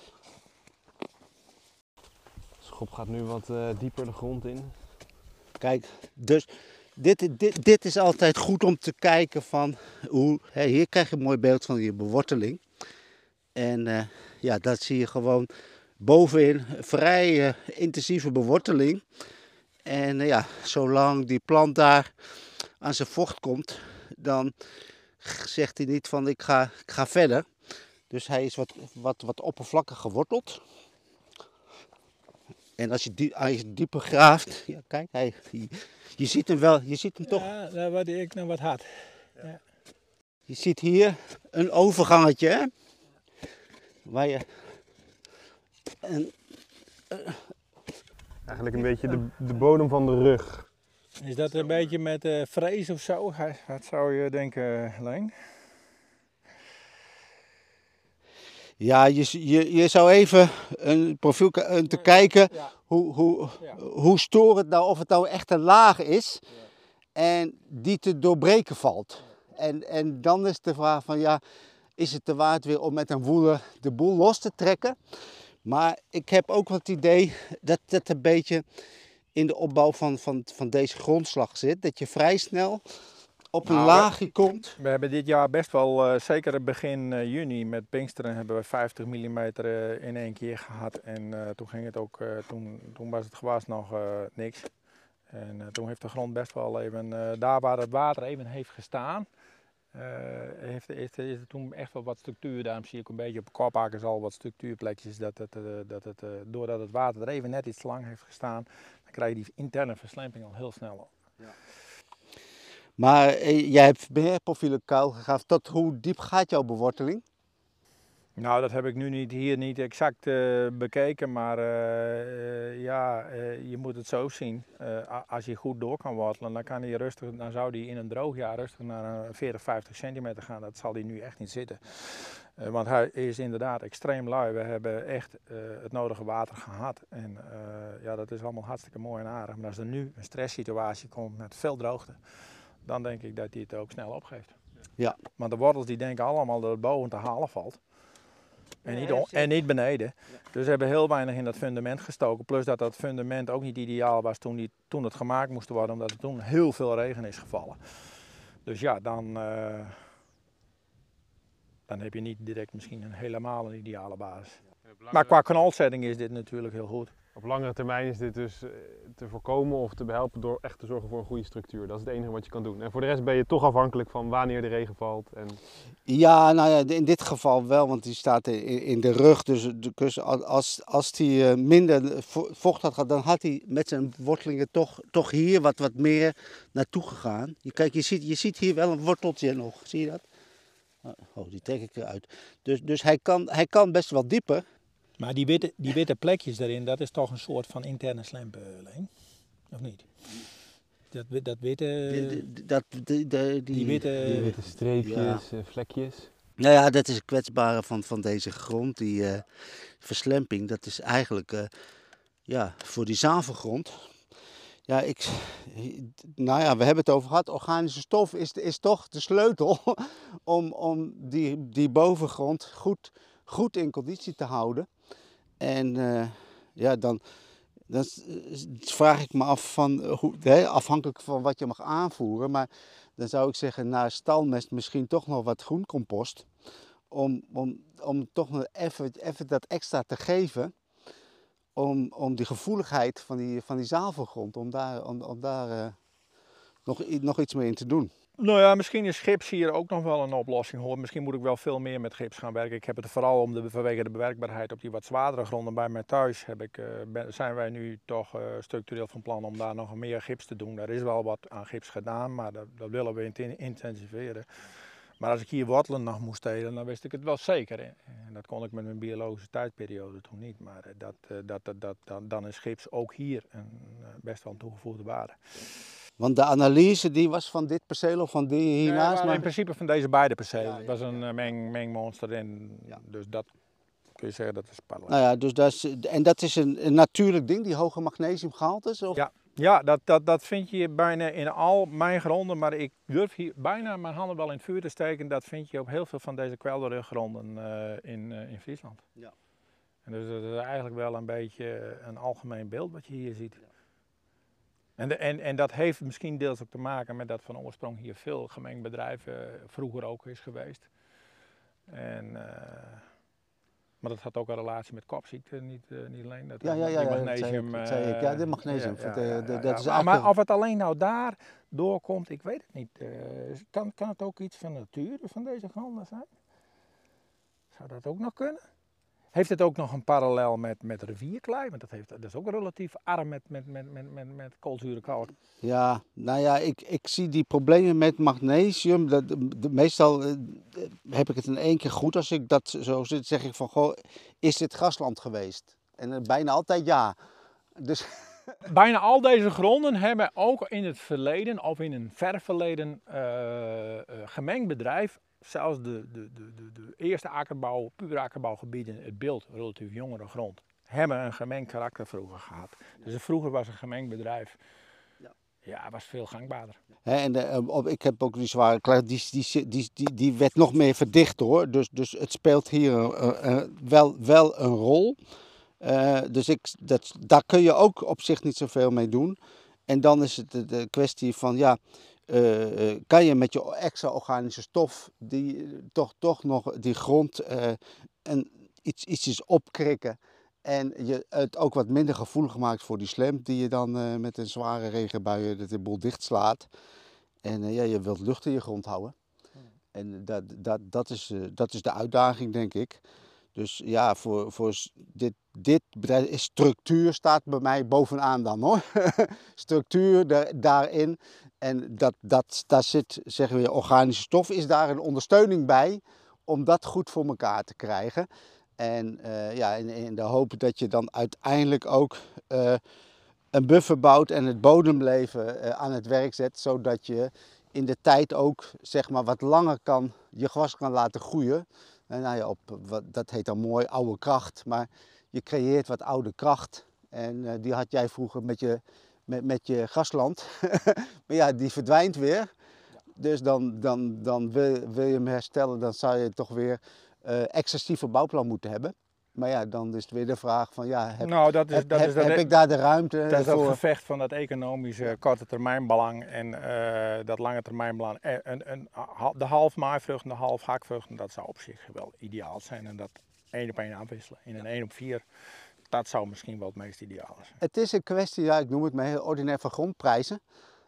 De schop gaat nu wat uh, dieper de grond in. Kijk, dus dit, dit, dit is altijd goed om te kijken van hoe... Hè, hier krijg je een mooi beeld van je beworteling. En uh, ja, dat zie je gewoon bovenin, vrij uh, intensieve beworteling. En uh, ja, zolang die plant daar aan zijn vocht komt, dan zegt hij niet van ik ga, ik ga verder. Dus hij is wat, wat, wat oppervlakkig geworteld. En als je, die, als je dieper graaft, ja, kijk, hij, je, je ziet hem wel, je ziet hem toch. Ja, daar word ik nog wat hard. Ja. Je ziet hier een overgangetje, hè? Waar je een, uh, eigenlijk een beetje de, de bodem van de rug. Is dat een beetje met uh, vrees of zo? Wat zou je denken, Leen? Ja, je, je, je zou even een profiel uh, te kijken ja. hoe, hoe, ja. hoe storend nou, of het nou echt een laag is ja. en die te doorbreken valt. Ja. En, en dan is de vraag van ja, is het te waard weer om met een woeler de boel los te trekken? Maar ik heb ook het idee dat het een beetje in de opbouw van, van, van deze grondslag zit. Dat je vrij snel op een nou, laagje we, komt. We hebben dit jaar best wel, uh, zeker begin uh, juni met Pinksteren, hebben we vijftig millimeter uh, in één keer gehad. En uh, toen ging het ook, uh, toen, toen was het gewas nog uh, niks. En uh, toen heeft de grond best wel even, uh, daar waar het water even heeft gestaan, uh, heeft, heeft, is er toen echt wel wat structuur. Daarom zie ik een beetje op kopakkers al wat structuurplekjes. Dat het, uh, dat het, uh, doordat het water er even net iets te lang heeft gestaan, dan krijg je die interne verslemping al heel snel op. Ja. Maar eh, jij hebt meer profielen kuil gegraven. Tot hoe diep gaat jouw beworteling? Nou, dat heb ik nu niet, hier niet exact uh, bekeken, maar uh, uh, ja, uh, je moet het zo zien. Uh, als je goed door kan wortelen, dan, kan hij rustig, dan zou hij in een droog jaar rustig naar een veertig, vijftig centimeter gaan. Dat zal hij nu echt niet zitten. Uh, want hij is inderdaad extreem lui. We hebben echt uh, het nodige water gehad. En uh, ja, dat is allemaal hartstikke mooi en aardig. Maar als er nu een stresssituatie komt met veel droogte, dan denk ik dat hij het ook snel opgeeft. Ja. Want de wortels die denken allemaal dat het boven te halen valt. En niet, on, en niet beneden. Ja. Dus we hebben heel weinig in dat fundament gestoken. Plus dat dat fundament ook niet ideaal was toen, die, toen het gemaakt moest worden. Omdat er toen heel veel regen is gevallen. Dus ja, dan, uh, dan heb je niet direct misschien een helemaal een ideale basis. Ja, maar qua knolzetting is dit natuurlijk heel goed. Op langere termijn is dit dus te voorkomen of te behelpen door echt te zorgen voor een goede structuur. Dat is het enige wat je kan doen. En voor de rest ben je toch afhankelijk van wanneer de regen valt. En... Ja, nou ja, in dit geval wel, want die staat in de rug. Dus als, als hij minder vocht had gehad, dan had hij met zijn wortelingen toch, toch hier wat, wat meer naartoe gegaan. Kijk, je ziet, je ziet hier wel een worteltje nog, zie je dat? Oh, die trek ik eruit. Dus, dus hij, kan, hij kan best wel dieper. Maar die witte, die witte plekjes daarin, dat is toch een soort van interne slempenleen? Of niet? Dat, dat witte... Dat, de, de, die, die witte... Die witte streepjes, ja. Vlekjes. Nou ja, dat is het kwetsbare van, van deze grond. Die uh, verslemping, dat is eigenlijk uh, ja, voor die zavelgrond. Ja, ik, nou ja, we hebben het over gehad. Organische stof is, is toch de sleutel om, om die, die bovengrond goed, goed in conditie te houden. En uh, ja, dan, dan vraag ik me af van, hoe, hè, afhankelijk van wat je mag aanvoeren, maar dan zou ik zeggen, na stalmest misschien toch nog wat groencompost. Om, om, om toch nog even, even dat extra te geven. Om, om die gevoeligheid van die, van die zavelgrond, om daar, om, om daar uh, nog, nog iets mee in te doen. Nou ja, misschien is gips hier ook nog wel een oplossing hoor. Misschien moet ik wel veel meer met gips gaan werken. Ik heb het vooral om de, vanwege de bewerkbaarheid op die wat zwaardere gronden. Bij mij thuis heb ik, uh, ben, zijn wij nu toch uh, structureel van plan om daar nog meer gips te doen. Er is wel wat aan gips gedaan, maar dat, dat willen we intensiveren. Maar als ik hier wortelen nog moest stelen, dan wist ik het wel zeker. En dat kon ik met mijn biologische tijdperiode toen niet. Maar dat, dat, dat, dat, dan, dan is gips ook hier een, best wel een toegevoegde waarde. Want de analyse die was van dit perceel of van die hiernaast? Ja, maar... in principe van deze beide percelen. Ja, ja, het was een ja. meng, mengmonster en ja. Dus dat kun je zeggen dat is parallel. Nou ja, dus dat is, en dat is een, een natuurlijk ding, die hoge magnesiumgehaltes? Of? Ja, ja dat, dat, dat vind je bijna in al mijn gronden, maar ik durf hier bijna mijn handen wel in het vuur te steken. Dat vind je op heel veel van deze kwelderruggronden uh, in, uh, in Friesland. Ja. En dus dat is eigenlijk wel een beetje een algemeen beeld wat je hier ziet. Ja. En, de, en, en dat heeft misschien deels ook te maken met dat van oorsprong hier veel gemengd bedrijven vroeger ook is geweest. En, uh, maar dat had ook een relatie met kopziekte, niet, uh, niet alleen dat ja, ja, ja, die magnesium. Dat zei ik, uh, ja, de magnesium. Ja, ja, de, de, ja, dat ja, is maar, eigenlijk... maar of het alleen nou daar doorkomt, ik weet het niet. Uh, kan, kan het ook iets van de natuur van deze gronden zijn? Zou dat ook nog kunnen? Heeft het ook nog een parallel met, met rivierklei? Want dat, heeft, dat is ook relatief arm met, met, met, met, met, met koolzuurkalk. Ja, nou ja, ik, ik zie die problemen met magnesium. Dat, de, de, meestal uh, heb ik het in één keer goed als ik dat zo zit. Zeg ik van, goh, is dit grasland geweest? En uh, bijna altijd ja. Dus... Bijna al deze gronden hebben ook in het verleden, of in een ver verleden, uh, uh, gemengd bedrijf. Zelfs de, de, de, de, de eerste akkerbouw, puur akkerbouwgebieden, het beeld, relatief jongere grond, hebben een gemengd karakter vroeger gehad. Dus vroeger was een gemengd bedrijf, ja, ja was veel gangbaarder. He, en de, op, ik heb ook die zware klei, die, die, die, die, die werd nog meer verdicht hoor. Dus, dus het speelt hier uh, uh, wel, wel een rol. Uh, dus ik, dat, daar kun je ook op zich niet zoveel mee doen. En dan is het de, de kwestie van ja. Uh, kan je met je extra organische stof die, uh, toch, toch nog die grond uh, en iets, ietsjes opkrikken en je het ook wat minder gevoelig maakt voor die slam die je dan uh, met een zware regenbui dat de boel dicht slaat. En uh, ja, je wilt lucht in je grond houden. En dat, dat, dat, is, uh, dat is de uitdaging, denk ik. Dus ja, voor, voor dit, dit bedrijf is structuur staat bij mij bovenaan dan hoor. Structuur daar, daarin. En dat, dat, daar zit, zeggen we, organische stof is daar een ondersteuning bij om dat goed voor elkaar te krijgen. En uh, ja, in, in de hoop dat je dan uiteindelijk ook uh, een buffer bouwt en het bodemleven uh, aan het werk zet, zodat je in de tijd ook zeg maar wat langer kan, je gewas kan laten groeien. En nou ja, op, wat, dat heet dan mooi oude kracht, maar je creëert wat oude kracht. En uh, die had jij vroeger met je, met, met je grasland. Maar ja, die verdwijnt weer. Dus dan, dan, dan wil, wil je hem herstellen, dan zou je toch weer uh, excessieve bouwplan moeten hebben. Maar ja, dan is het weer de vraag van ja, heb, nou, dat is, heb, dat heb, is dat heb e- ik daar de ruimte Dat is voor? dat gevecht van dat economische korte termijnbelang en uh, dat lange termijnbelang. En, en, en de half maaivrucht en de half hakvrucht, dat zou op zich wel ideaal zijn. En dat één op één afwisselen in een één op vier, dat zou misschien wel het meest ideaal zijn. Het is een kwestie, ja, ik noem het maar heel ordinair, van grondprijzen.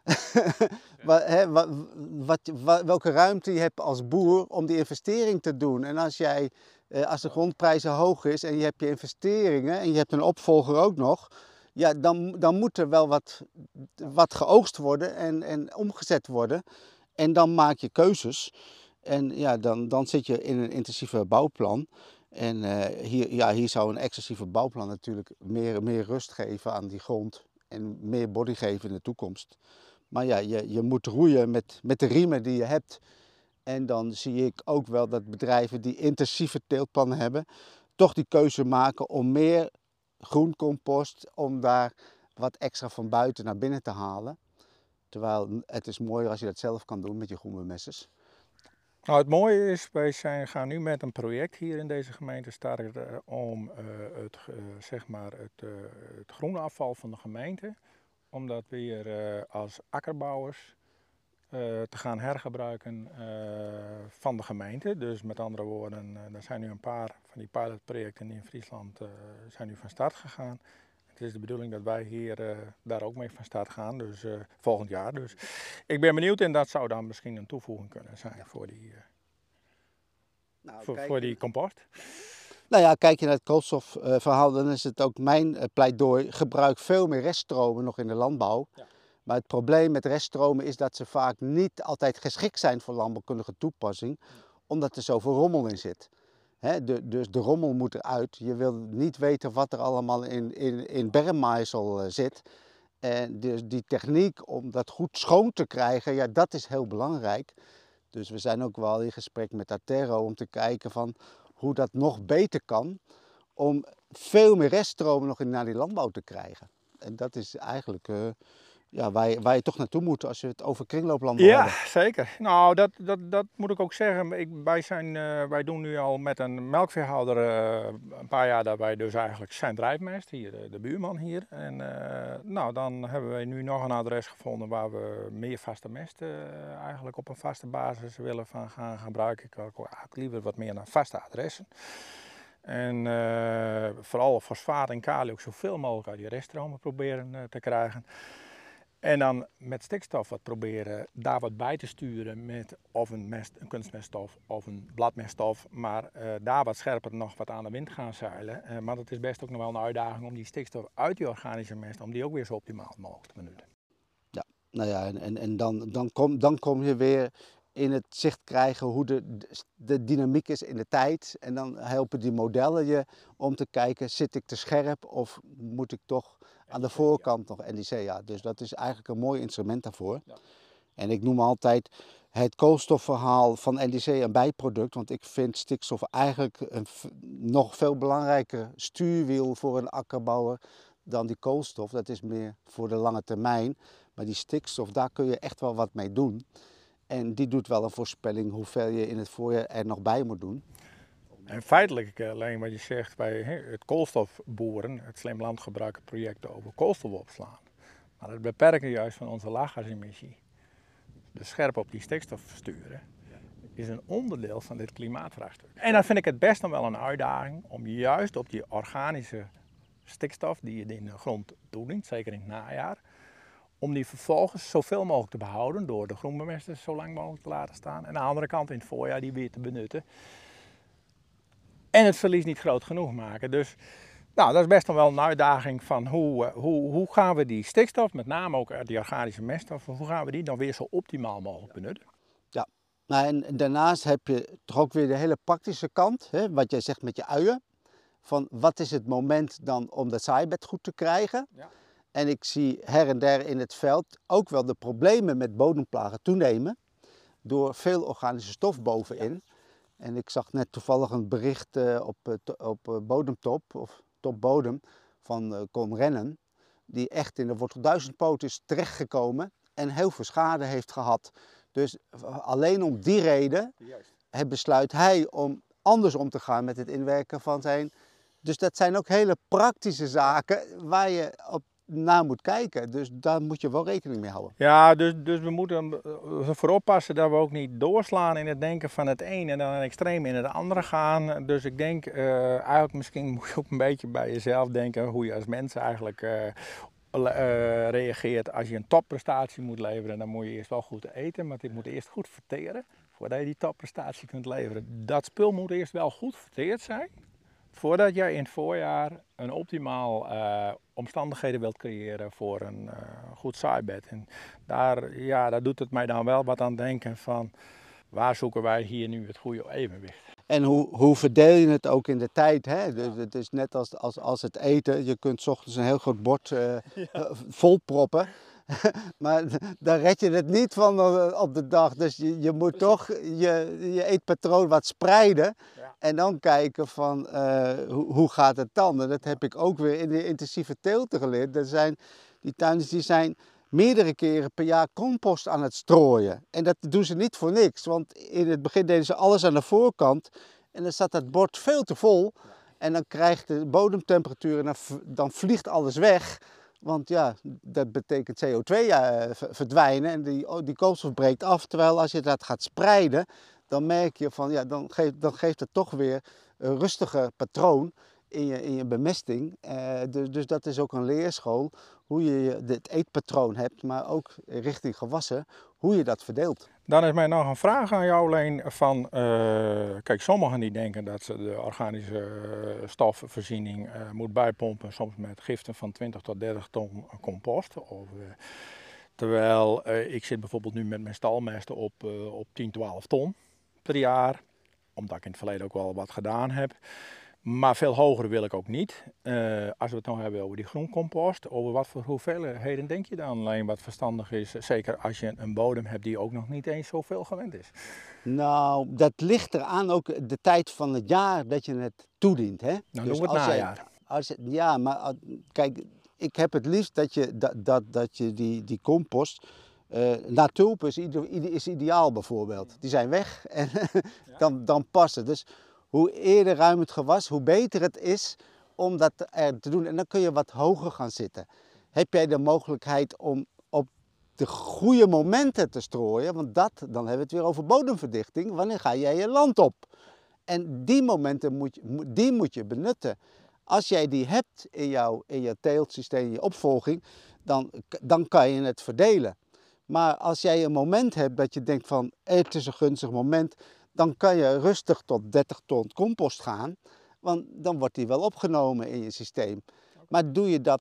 wat, hè, wat, wat, wat, welke ruimte je hebt als boer om die investering te doen. En als, jij, als de grondprijzen hoog is en je hebt je investeringen en je hebt een opvolger ook nog, ja, dan, dan moet er wel wat, wat geoogst worden en, en omgezet worden. En dan maak je keuzes. En ja, dan, dan zit je in een intensieve bouwplan. En uh, hier, ja, hier zou een excessieve bouwplan natuurlijk meer, meer rust geven aan die grond. En meer body geven in de toekomst. Maar ja, je, je moet roeien met, met de riemen die je hebt. En dan zie ik ook wel dat bedrijven die intensieve teeltplannen hebben, toch die keuze maken om meer groencompost, om daar wat extra van buiten naar binnen te halen. Terwijl het is mooier als je dat zelf kan doen met je groenbemesters. Nou, het mooie is, wij zijn, gaan nu met een project hier in deze gemeente starten uh, om uh, het, uh, zeg maar het, uh, het groene afval van de gemeente, om dat weer uh, als akkerbouwers uh, te gaan hergebruiken uh, van de gemeente. Dus met andere woorden, uh, er zijn nu een paar van die pilotprojecten in Friesland uh, zijn nu van start gegaan. Het is de bedoeling dat wij hier uh, daar ook mee van start gaan, dus uh, volgend jaar. Dus ik ben benieuwd en dat zou dan misschien een toevoeging kunnen zijn voor die, uh, nou, voor, voor die compost. Nou ja, kijk je naar het koolstofverhaal, dan is het ook mijn pleidooi. Gebruik veel meer reststromen nog in de landbouw. Ja. Maar het probleem met reststromen is dat ze vaak niet altijd geschikt zijn voor landbouwkundige toepassing, ja, omdat er zoveel rommel in zit. He, de, dus de rommel moet eruit. Je wil niet weten wat er allemaal in, in, in bermmaaisel uh, zit. En dus die techniek om dat goed schoon te krijgen, ja, dat is heel belangrijk. Dus we zijn ook wel in gesprek met Atero om te kijken van hoe dat nog beter kan. Om veel meer reststromen nog in, naar die landbouw te krijgen. En dat is eigenlijk uh, ja, waar, je, waar je toch naartoe moet als je het over kringlooplandbouw ja, hebt. Ja, zeker. Nou, dat, dat, dat moet ik ook zeggen. Ik, wij, zijn, uh, wij doen nu al met een melkveehouder uh, een paar jaar daarbij dus eigenlijk zijn drijfmest. Hier, de, de buurman hier. En uh, nou, dan hebben wij nu nog een adres gevonden waar we meer vaste mest uh, eigenlijk op een vaste basis willen van gaan gebruiken. Ik wil ook liever wat meer naar vaste adressen. En uh, vooral fosfaat en kalium ook zoveel mogelijk uit die reststromen proberen uh, te krijgen. En dan met stikstof wat proberen daar wat bij te sturen met of een, mest, een kunstmeststof of een bladmeststof. Maar uh, daar wat scherper nog wat aan de wind gaan zeilen. Uh, maar het is best ook nog wel een uitdaging om die stikstof uit die organische mest, om die ook weer zo optimaal mogelijk te benutten. Ja, nou ja, en, en, en dan, dan, kom, dan kom je weer in het zicht krijgen hoe de, de dynamiek is in de tijd. En dan helpen die modellen je om te kijken, zit ik te scherp of moet ik toch aan de voorkant nog N D C? Ja, dus dat is eigenlijk een mooi instrument daarvoor. Ja. En ik noem altijd het koolstofverhaal van N D C een bijproduct, want ik vind stikstof eigenlijk een nog veel belangrijker stuurwiel voor een akkerbouwer dan die koolstof. Dat is meer voor de lange termijn. Maar die stikstof, daar kun je echt wel wat mee doen. En die doet wel een voorspelling hoeveel je in het voorjaar er nog bij moet doen. En feitelijk, alleen wat je zegt bij het koolstofboeren, het slim landgebruik projecten over koolstof opslaan. Maar het beperken juist van onze laaggasemissie, dus scherp op die stikstof sturen, is een onderdeel van dit klimaatvraagstuk. En dan vind ik het best dan wel een uitdaging om juist op die organische stikstof die je in de grond toedient, zeker in het najaar, om die vervolgens zoveel mogelijk te behouden door de groenbemesters zo lang mogelijk te laten staan. En aan de andere kant in het voorjaar die weer te benutten. En het verlies niet groot genoeg maken. Dus nou, dat is best wel een uitdaging van hoe, hoe, hoe gaan we die stikstof, met name ook die organische meststoffen, hoe gaan we die dan weer zo optimaal mogelijk benutten? Ja, nou, en daarnaast heb je toch ook weer de hele praktische kant, hè, wat jij zegt met je uien. Van wat is het moment dan om dat zaaibed goed te krijgen? Ja. En ik zie her en der in het veld ook wel de problemen met bodemplagen toenemen door veel organische stof bovenin. Ja. En ik zag net toevallig een bericht uh, op, uh, op uh, Bodemtop, of Top Bodem, van uh, Con Rennen, die echt in de wortelduizendpoot is terechtgekomen en heel veel schade heeft gehad. Dus alleen om die reden Juist. besluit hij om anders om te gaan met het inwerken van zijn. Dus dat zijn ook hele praktische zaken waar je op naar moet kijken. Dus daar moet je wel rekening mee houden. Ja, dus, dus we moeten ervoor oppassen dat we ook niet doorslaan in het denken van het een en dan extreem in het andere gaan. Dus ik denk uh, eigenlijk misschien moet je ook een beetje bij jezelf denken hoe je als mens eigenlijk uh, uh, reageert. Als je een topprestatie moet leveren, dan moet je eerst wel goed eten, maar dit moet eerst goed verteren voordat je die topprestatie kunt leveren. Dat spul moet eerst wel goed verteerd zijn, voordat jij in het voorjaar een optimaal uh, omstandigheden wilt creëren voor een uh, goed zaaibed. En daar, ja, daar doet het mij dan wel wat aan denken van waar zoeken wij hier nu het goede evenwicht. En hoe, hoe verdeel je het ook in de tijd? Hè? Dus het is net als, als, als het eten. Je kunt 's ochtends een heel groot bord uh, ja. vol proppen. Maar dan red je het niet van op de dag. Dus je, je moet toch je, je eetpatroon wat spreiden. Ja. En dan kijken van uh, hoe, hoe gaat het dan? En dat heb ik ook weer in de intensieve teelten geleerd. Er zijn, die tuinders die zijn meerdere keren per jaar compost aan het strooien. En dat doen ze niet voor niks. Want in het begin deden ze alles aan de voorkant. En dan zat dat bord veel te vol. En dan krijgt de bodemtemperatuur en dan, dan vliegt alles weg. Want ja, dat betekent C O twee uh, verdwijnen en die, die koolstof breekt af. Terwijl als je dat gaat spreiden, dan merk je van, ja, dan geeft, dan geeft het toch weer een rustiger patroon in je, in je bemesting. Uh, dus, dus dat is ook een leerschool, hoe je het eetpatroon hebt, maar ook richting gewassen, hoe je dat verdeelt. Dan is mij nog een vraag aan jou, Leen, van, uh, kijk, sommigen die denken dat ze de organische uh, stofvoorziening uh, moet bijpompen, soms met giften van twintig tot dertig ton compost. Of, uh, terwijl uh, ik zit bijvoorbeeld nu met mijn stalmesten op, uh, op tien, twaalf ton per jaar, omdat ik in het verleden ook wel wat gedaan heb. Maar veel hoger wil ik ook niet. Uh, als we het nou hebben over die groencompost, over wat voor hoeveelheden denk je dan alleen wat verstandig is? Zeker als je een bodem hebt die ook nog niet eens zoveel gewend is. Nou, dat ligt eraan ook de tijd van het jaar dat je het toedient. Hè? Nou, dus doen we het najaar. Je, als je, ja, maar kijk, ik heb het liefst dat je, dat, dat, dat je die, die compost... Uh, na tulpen is, is ideaal bijvoorbeeld. Die zijn weg en dan, dan passen. Dus hoe eerder ruim het gewas, hoe beter het is om dat er te doen. En dan kun je wat hoger gaan zitten. Heb jij de mogelijkheid om op de goede momenten te strooien, want dat, dan hebben we het weer over bodemverdichting. Wanneer ga jij je land op? En die momenten moet je, die moet je benutten. Als jij die hebt in jouw, in je teeltsysteem, in je opvolging, dan, dan kan je het verdelen. Maar als jij een moment hebt dat je denkt van het is een gunstig moment, dan kan je rustig tot dertig ton compost gaan, want dan wordt die wel opgenomen in je systeem. Maar doe je dat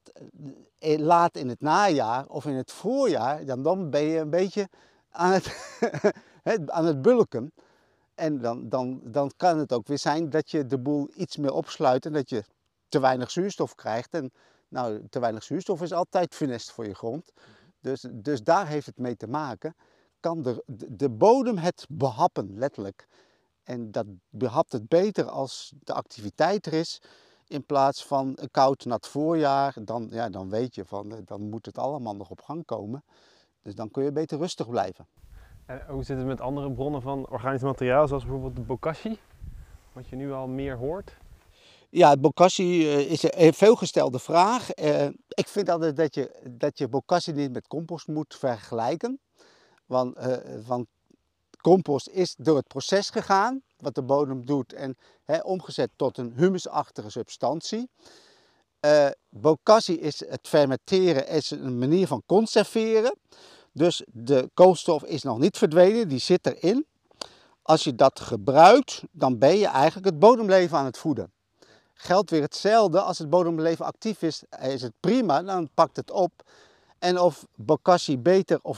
laat in het najaar of in het voorjaar, dan, dan ben je een beetje aan het, aan het bulken. En dan, dan, dan kan het ook weer zijn dat je de boel iets meer opsluit en dat je te weinig zuurstof krijgt. En nou, te weinig zuurstof is altijd funest voor je grond. Dus, dus daar heeft het mee te maken. Kan de, de bodem het behappen, letterlijk. En dat behapt het beter als de activiteit er is. In plaats van een koud nat voorjaar, dan, ja, dan weet je van, dan moet het allemaal nog op gang komen. Dus dan kun je beter rustig blijven. En hoe zit het met andere bronnen van organisch materiaal, zoals bijvoorbeeld de bokashi? Wat je nu al meer hoort. Ja, het bokashi is een veelgestelde vraag. Uh, ik vind altijd dat je, dat je bokashi niet met compost moet vergelijken. Want, uh, want compost is door het proces gegaan, wat de bodem doet, en he, omgezet tot een humusachtige substantie. Uh, Bokashi is het fermenteren, is een manier van conserveren. Dus de koolstof is nog niet verdwenen, die zit erin. Als je dat gebruikt, dan ben je eigenlijk het bodemleven aan het voeden. Geldt weer hetzelfde, als het bodemleven actief is, is het prima, dan pakt het op. En of Bokashi beter of,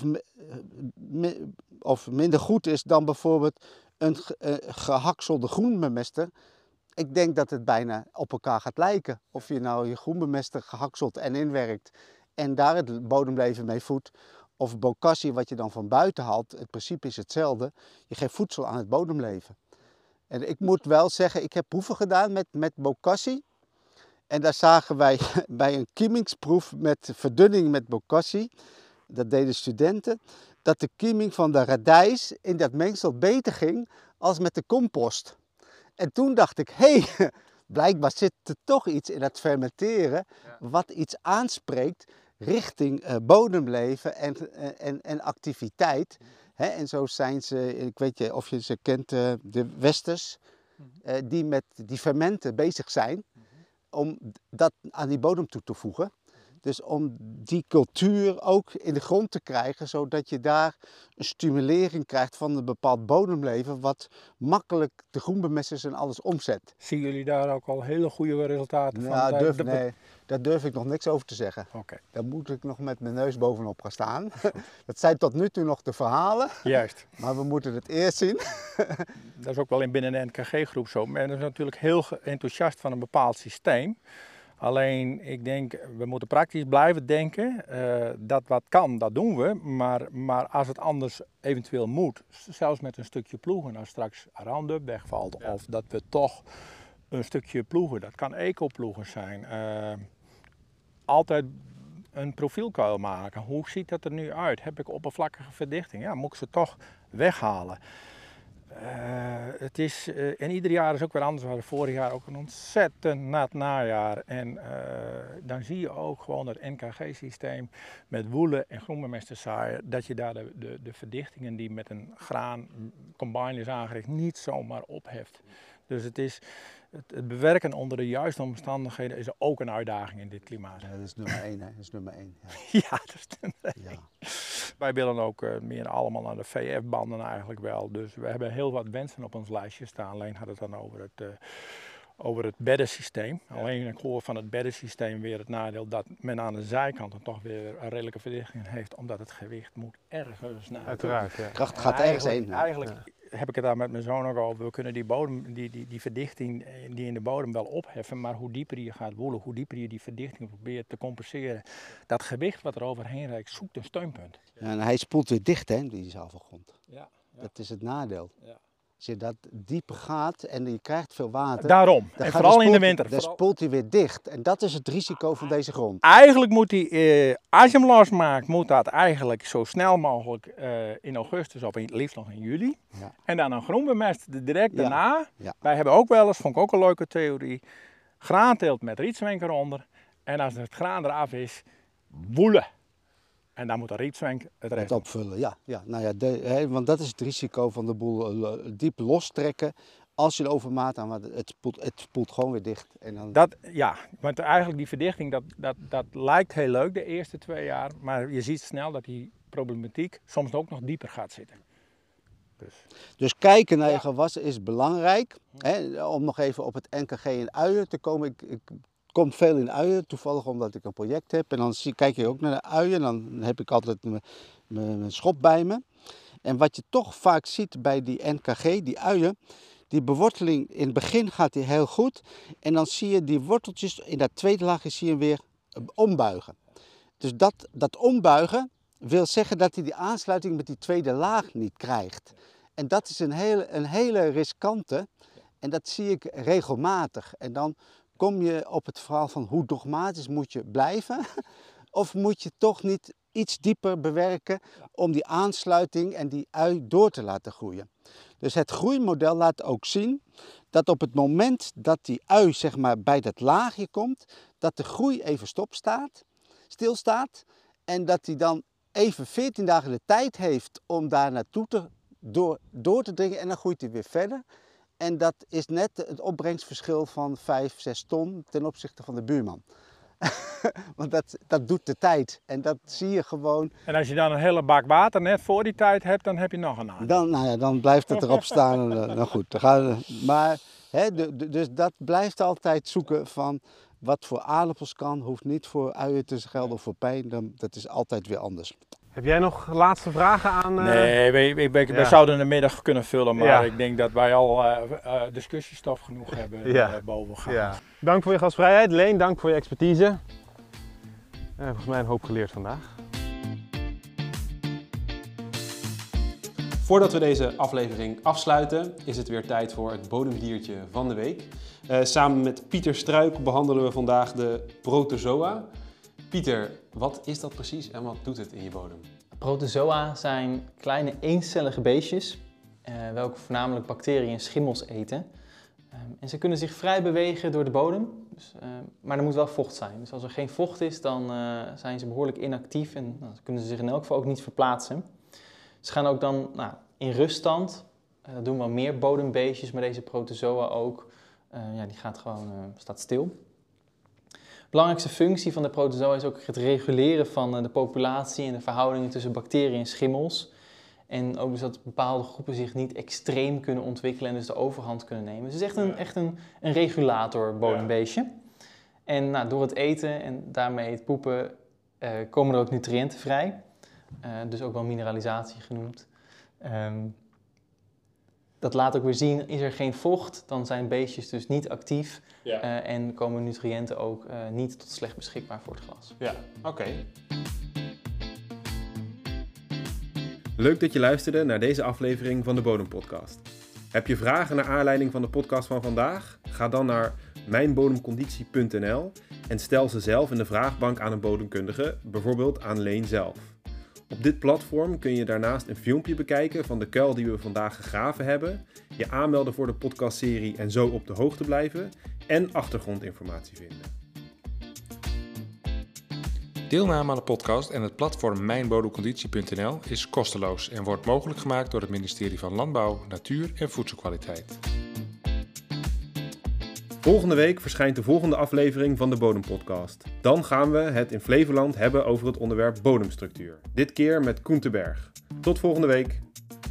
of minder goed is dan bijvoorbeeld een gehakselde groenbemester, ik denk dat het bijna op elkaar gaat lijken. Of je nou je groenbemester gehakseld en inwerkt en daar het bodemleven mee voedt. Of Bokashi wat je dan van buiten haalt, het principe is hetzelfde. Je geeft voedsel aan het bodemleven. En ik moet wel zeggen, ik heb proeven gedaan met, met Bokashi. En daar zagen wij bij een kiemingsproef met verdunning met Bokashi, dat deden studenten, dat de kieming van de radijs in dat mengsel beter ging als met de compost. En toen dacht ik, hé, hey, blijkbaar zit er toch iets in het fermenteren wat iets aanspreekt richting uh, bodemleven en, en, en activiteit. He, en zo zijn ze, ik weet je of je ze kent, uh, de Westers, uh, die met die fermenten bezig zijn om dat aan die bodem toe te voegen. Dus om die cultuur ook in de grond te krijgen, zodat je daar een stimulering krijgt van een bepaald bodemleven, wat makkelijk de groenbemesters en alles omzet. Zien jullie daar ook al hele goede resultaten van? Nou, durf, de... nee, daar durf ik nog niks over te zeggen. Okay. Daar moet ik nog met mijn neus bovenop gaan staan. Dat zijn tot nu toe nog de verhalen. Juist. Maar we moeten het eerst zien. Dat is ook wel in binnen de N K G-groep zo. Men is natuurlijk heel enthousiast van een bepaald systeem. Alleen, ik denk, we moeten praktisch blijven denken. Uh, dat wat kan, dat doen we. Maar, maar als het anders eventueel moet, zelfs met een stukje ploegen, als straks Roundup wegvalt, ja. Of dat we toch een stukje ploegen, dat kan eco-ploegen zijn. Uh, altijd een profielkuil maken. Hoe ziet dat er nu uit? Heb ik oppervlakkige verdichting? Ja, moet ik ze toch weghalen? Uh, het is, uh, en ieder jaar is ook weer anders. We hadden vorig jaar ook een ontzettend nat najaar. En uh, dan zie je ook gewoon dat N K G-systeem met woelen en groenbemester zaaien, dat je daar de, de, de verdichtingen die met een graan combine is aangericht niet zomaar opheft. Dus het is, het, het bewerken onder de juiste omstandigheden is ook een uitdaging in dit klimaat. Ja, dat is nummer één, hè? Dat is nummer één. Ja, ja dat is nummer één. Ja. Wij willen ook uh, meer allemaal naar de V F-banden eigenlijk wel. Dus we hebben heel wat wensen op ons lijstje staan. Alleen had het dan over het, uh, over het beddensysteem. Ja. Alleen ik hoor van het beddensysteem weer het nadeel dat men aan de zijkanten toch weer een redelijke verdichting heeft. Omdat het gewicht moet ergens naar. Uiteraard, ja. Kracht gaat ergens heen. Eigenlijk ja. heb ik het daar met mijn zoon ook over. We kunnen die, bodem, die, die, die verdichting die in de bodem wel opheffen. Maar hoe dieper je gaat woelen, hoe dieper je die verdichting probeert te compenseren. Dat gewicht wat er overheen reikt, zoekt een steunpunt. Ja, en hij spoelt weer dicht, hè, die zwavelgrond. Ja, ja. Dat is het nadeel. Ja. Als je dat dieper gaat en je krijgt veel water. Daarom, en vooral in de winter. Dan spoelt hij weer dicht. En dat is het risico van deze grond. Eigenlijk moet hij, eh, als je hem losmaakt, moet dat eigenlijk zo snel mogelijk uh, in augustus of in, liefst nog in juli. Ja. En dan een groenbemest direct daarna. Ja. Ja. Wij hebben ook wel eens, vond ik ook een leuke theorie, graanteelt met rietswenk eronder. En als het graan eraf is, woelen. En dan moet de rietswenk het rest het opvullen. Ja, ja. Nou ja, de, he, want dat is het risico van de boel uh, diep lostrekken. Als je er overmaat aan, want het spoelt, het spoelt gewoon weer dicht. En dan... dat, ja, want eigenlijk die verdichting, dat, dat, dat lijkt heel leuk de eerste twee jaar. Maar je ziet snel dat die problematiek soms ook nog dieper gaat zitten. Dus, dus kijken naar je gewassen is belangrijk. Hè, om nog even op het N K G in uien te komen. Ik, ik, Komt veel in uien, toevallig omdat ik een project heb. En dan zie, kijk je ook naar de uien, dan heb ik altijd mijn schop bij me. En wat je toch vaak ziet bij die N K G, die uien, die beworteling in het begin gaat die heel goed. En dan zie je die worteltjes in dat tweede laagje zie je weer ombuigen. Dus dat, dat ombuigen wil zeggen dat hij die aansluiting met die tweede laag niet krijgt. En dat is een hele, een hele riskante. En dat zie ik regelmatig. En dan kom je op het verhaal van hoe dogmatisch moet je blijven? Of moet je toch niet iets dieper bewerken om die aansluiting en die ui door te laten groeien? Dus het groeimodel laat ook zien dat op het moment dat die ui zeg maar, bij dat laagje komt, dat de groei even stopstaat, stilstaat en dat hij dan even veertien dagen de tijd heeft om daar naartoe te, door, door te dringen en dan groeit hij weer verder. En dat is net het opbrengstverschil van vijf, zes ton ten opzichte van de buurman. Want dat, dat doet de tijd. En dat zie je gewoon. En als je dan een hele bak water net voor die tijd hebt, dan heb je nog een aan. Dan, nou ja, dan blijft het erop staan. En, uh, nou goed, dan gaan we, maar hè, de, de, dus dat blijft altijd zoeken van wat voor aardappels kan, hoeft niet voor uien te gelden of voor pijn. Dan, dat is altijd weer anders. Heb jij nog laatste vragen aan? Uh... Nee, we, we, we, Ja. we zouden de middag kunnen vullen, maar Ja. ik denk dat wij al uh, uh, discussiestof genoeg hebben Ja. uh, boven gaan. Ja. Dank voor je gastvrijheid. Leen, dank voor je expertise. Uh, volgens mij een hoop geleerd vandaag. Voordat we deze aflevering afsluiten, is het weer tijd voor het bodemdiertje van de week. Uh, samen met Pieter Struik behandelen we vandaag de protozoa. Pieter, wat is dat precies en wat doet het in je bodem? Protozoa zijn kleine eencellige beestjes, uh, welke voornamelijk bacteriën en schimmels eten. Um, en ze kunnen zich vrij bewegen door de bodem, dus, uh, maar er moet wel vocht zijn. Dus als er geen vocht is, dan uh, zijn ze behoorlijk inactief en nou, kunnen ze zich in elk geval ook niet verplaatsen. Ze gaan ook dan nou, in ruststand. Uh, dat doen wel meer bodembeestjes, maar deze protozoa ook. Uh, ja, die gaat gewoon, uh, staat stil. De belangrijkste functie van de protozoa is ook het reguleren van uh, de populatie en de verhoudingen tussen bacteriën en schimmels. En ook dus dat bepaalde groepen zich niet extreem kunnen ontwikkelen en dus de overhand kunnen nemen. Dus het is echt een, ja. echt een, een regulator bodembeestje. Ja. En nou, door het eten en daarmee het poepen uh, komen er ook nutriënten vrij. Uh, dus ook wel mineralisatie genoemd. Um, dat laat ook weer zien, is er geen vocht, dan zijn beestjes dus niet actief. Ja. Uh, en komen nutriënten ook uh, niet tot slecht beschikbaar voor het gras. Ja, oké. Okay. Leuk dat je luisterde naar deze aflevering van de Bodempodcast. Heb je vragen naar aanleiding van de podcast van vandaag? Ga dan naar mijnbodemconditie punt n l en stel ze zelf in de vraagbank aan een bodemkundige, bijvoorbeeld aan Leen zelf. Op dit platform kun je daarnaast een filmpje bekijken van de kuil die we vandaag gegraven hebben, je aanmelden voor de podcastserie en zo op de hoogte blijven en achtergrondinformatie vinden. Deelname aan de podcast en het platform mijnbodemconditie punt n l is kosteloos en wordt mogelijk gemaakt door het ministerie van Landbouw, Natuur en Voedselkwaliteit. Volgende week verschijnt de volgende aflevering van de Bodempodcast. Dan gaan we het in Flevoland hebben over het onderwerp bodemstructuur. Dit keer met Koen te Berg. Tot volgende week.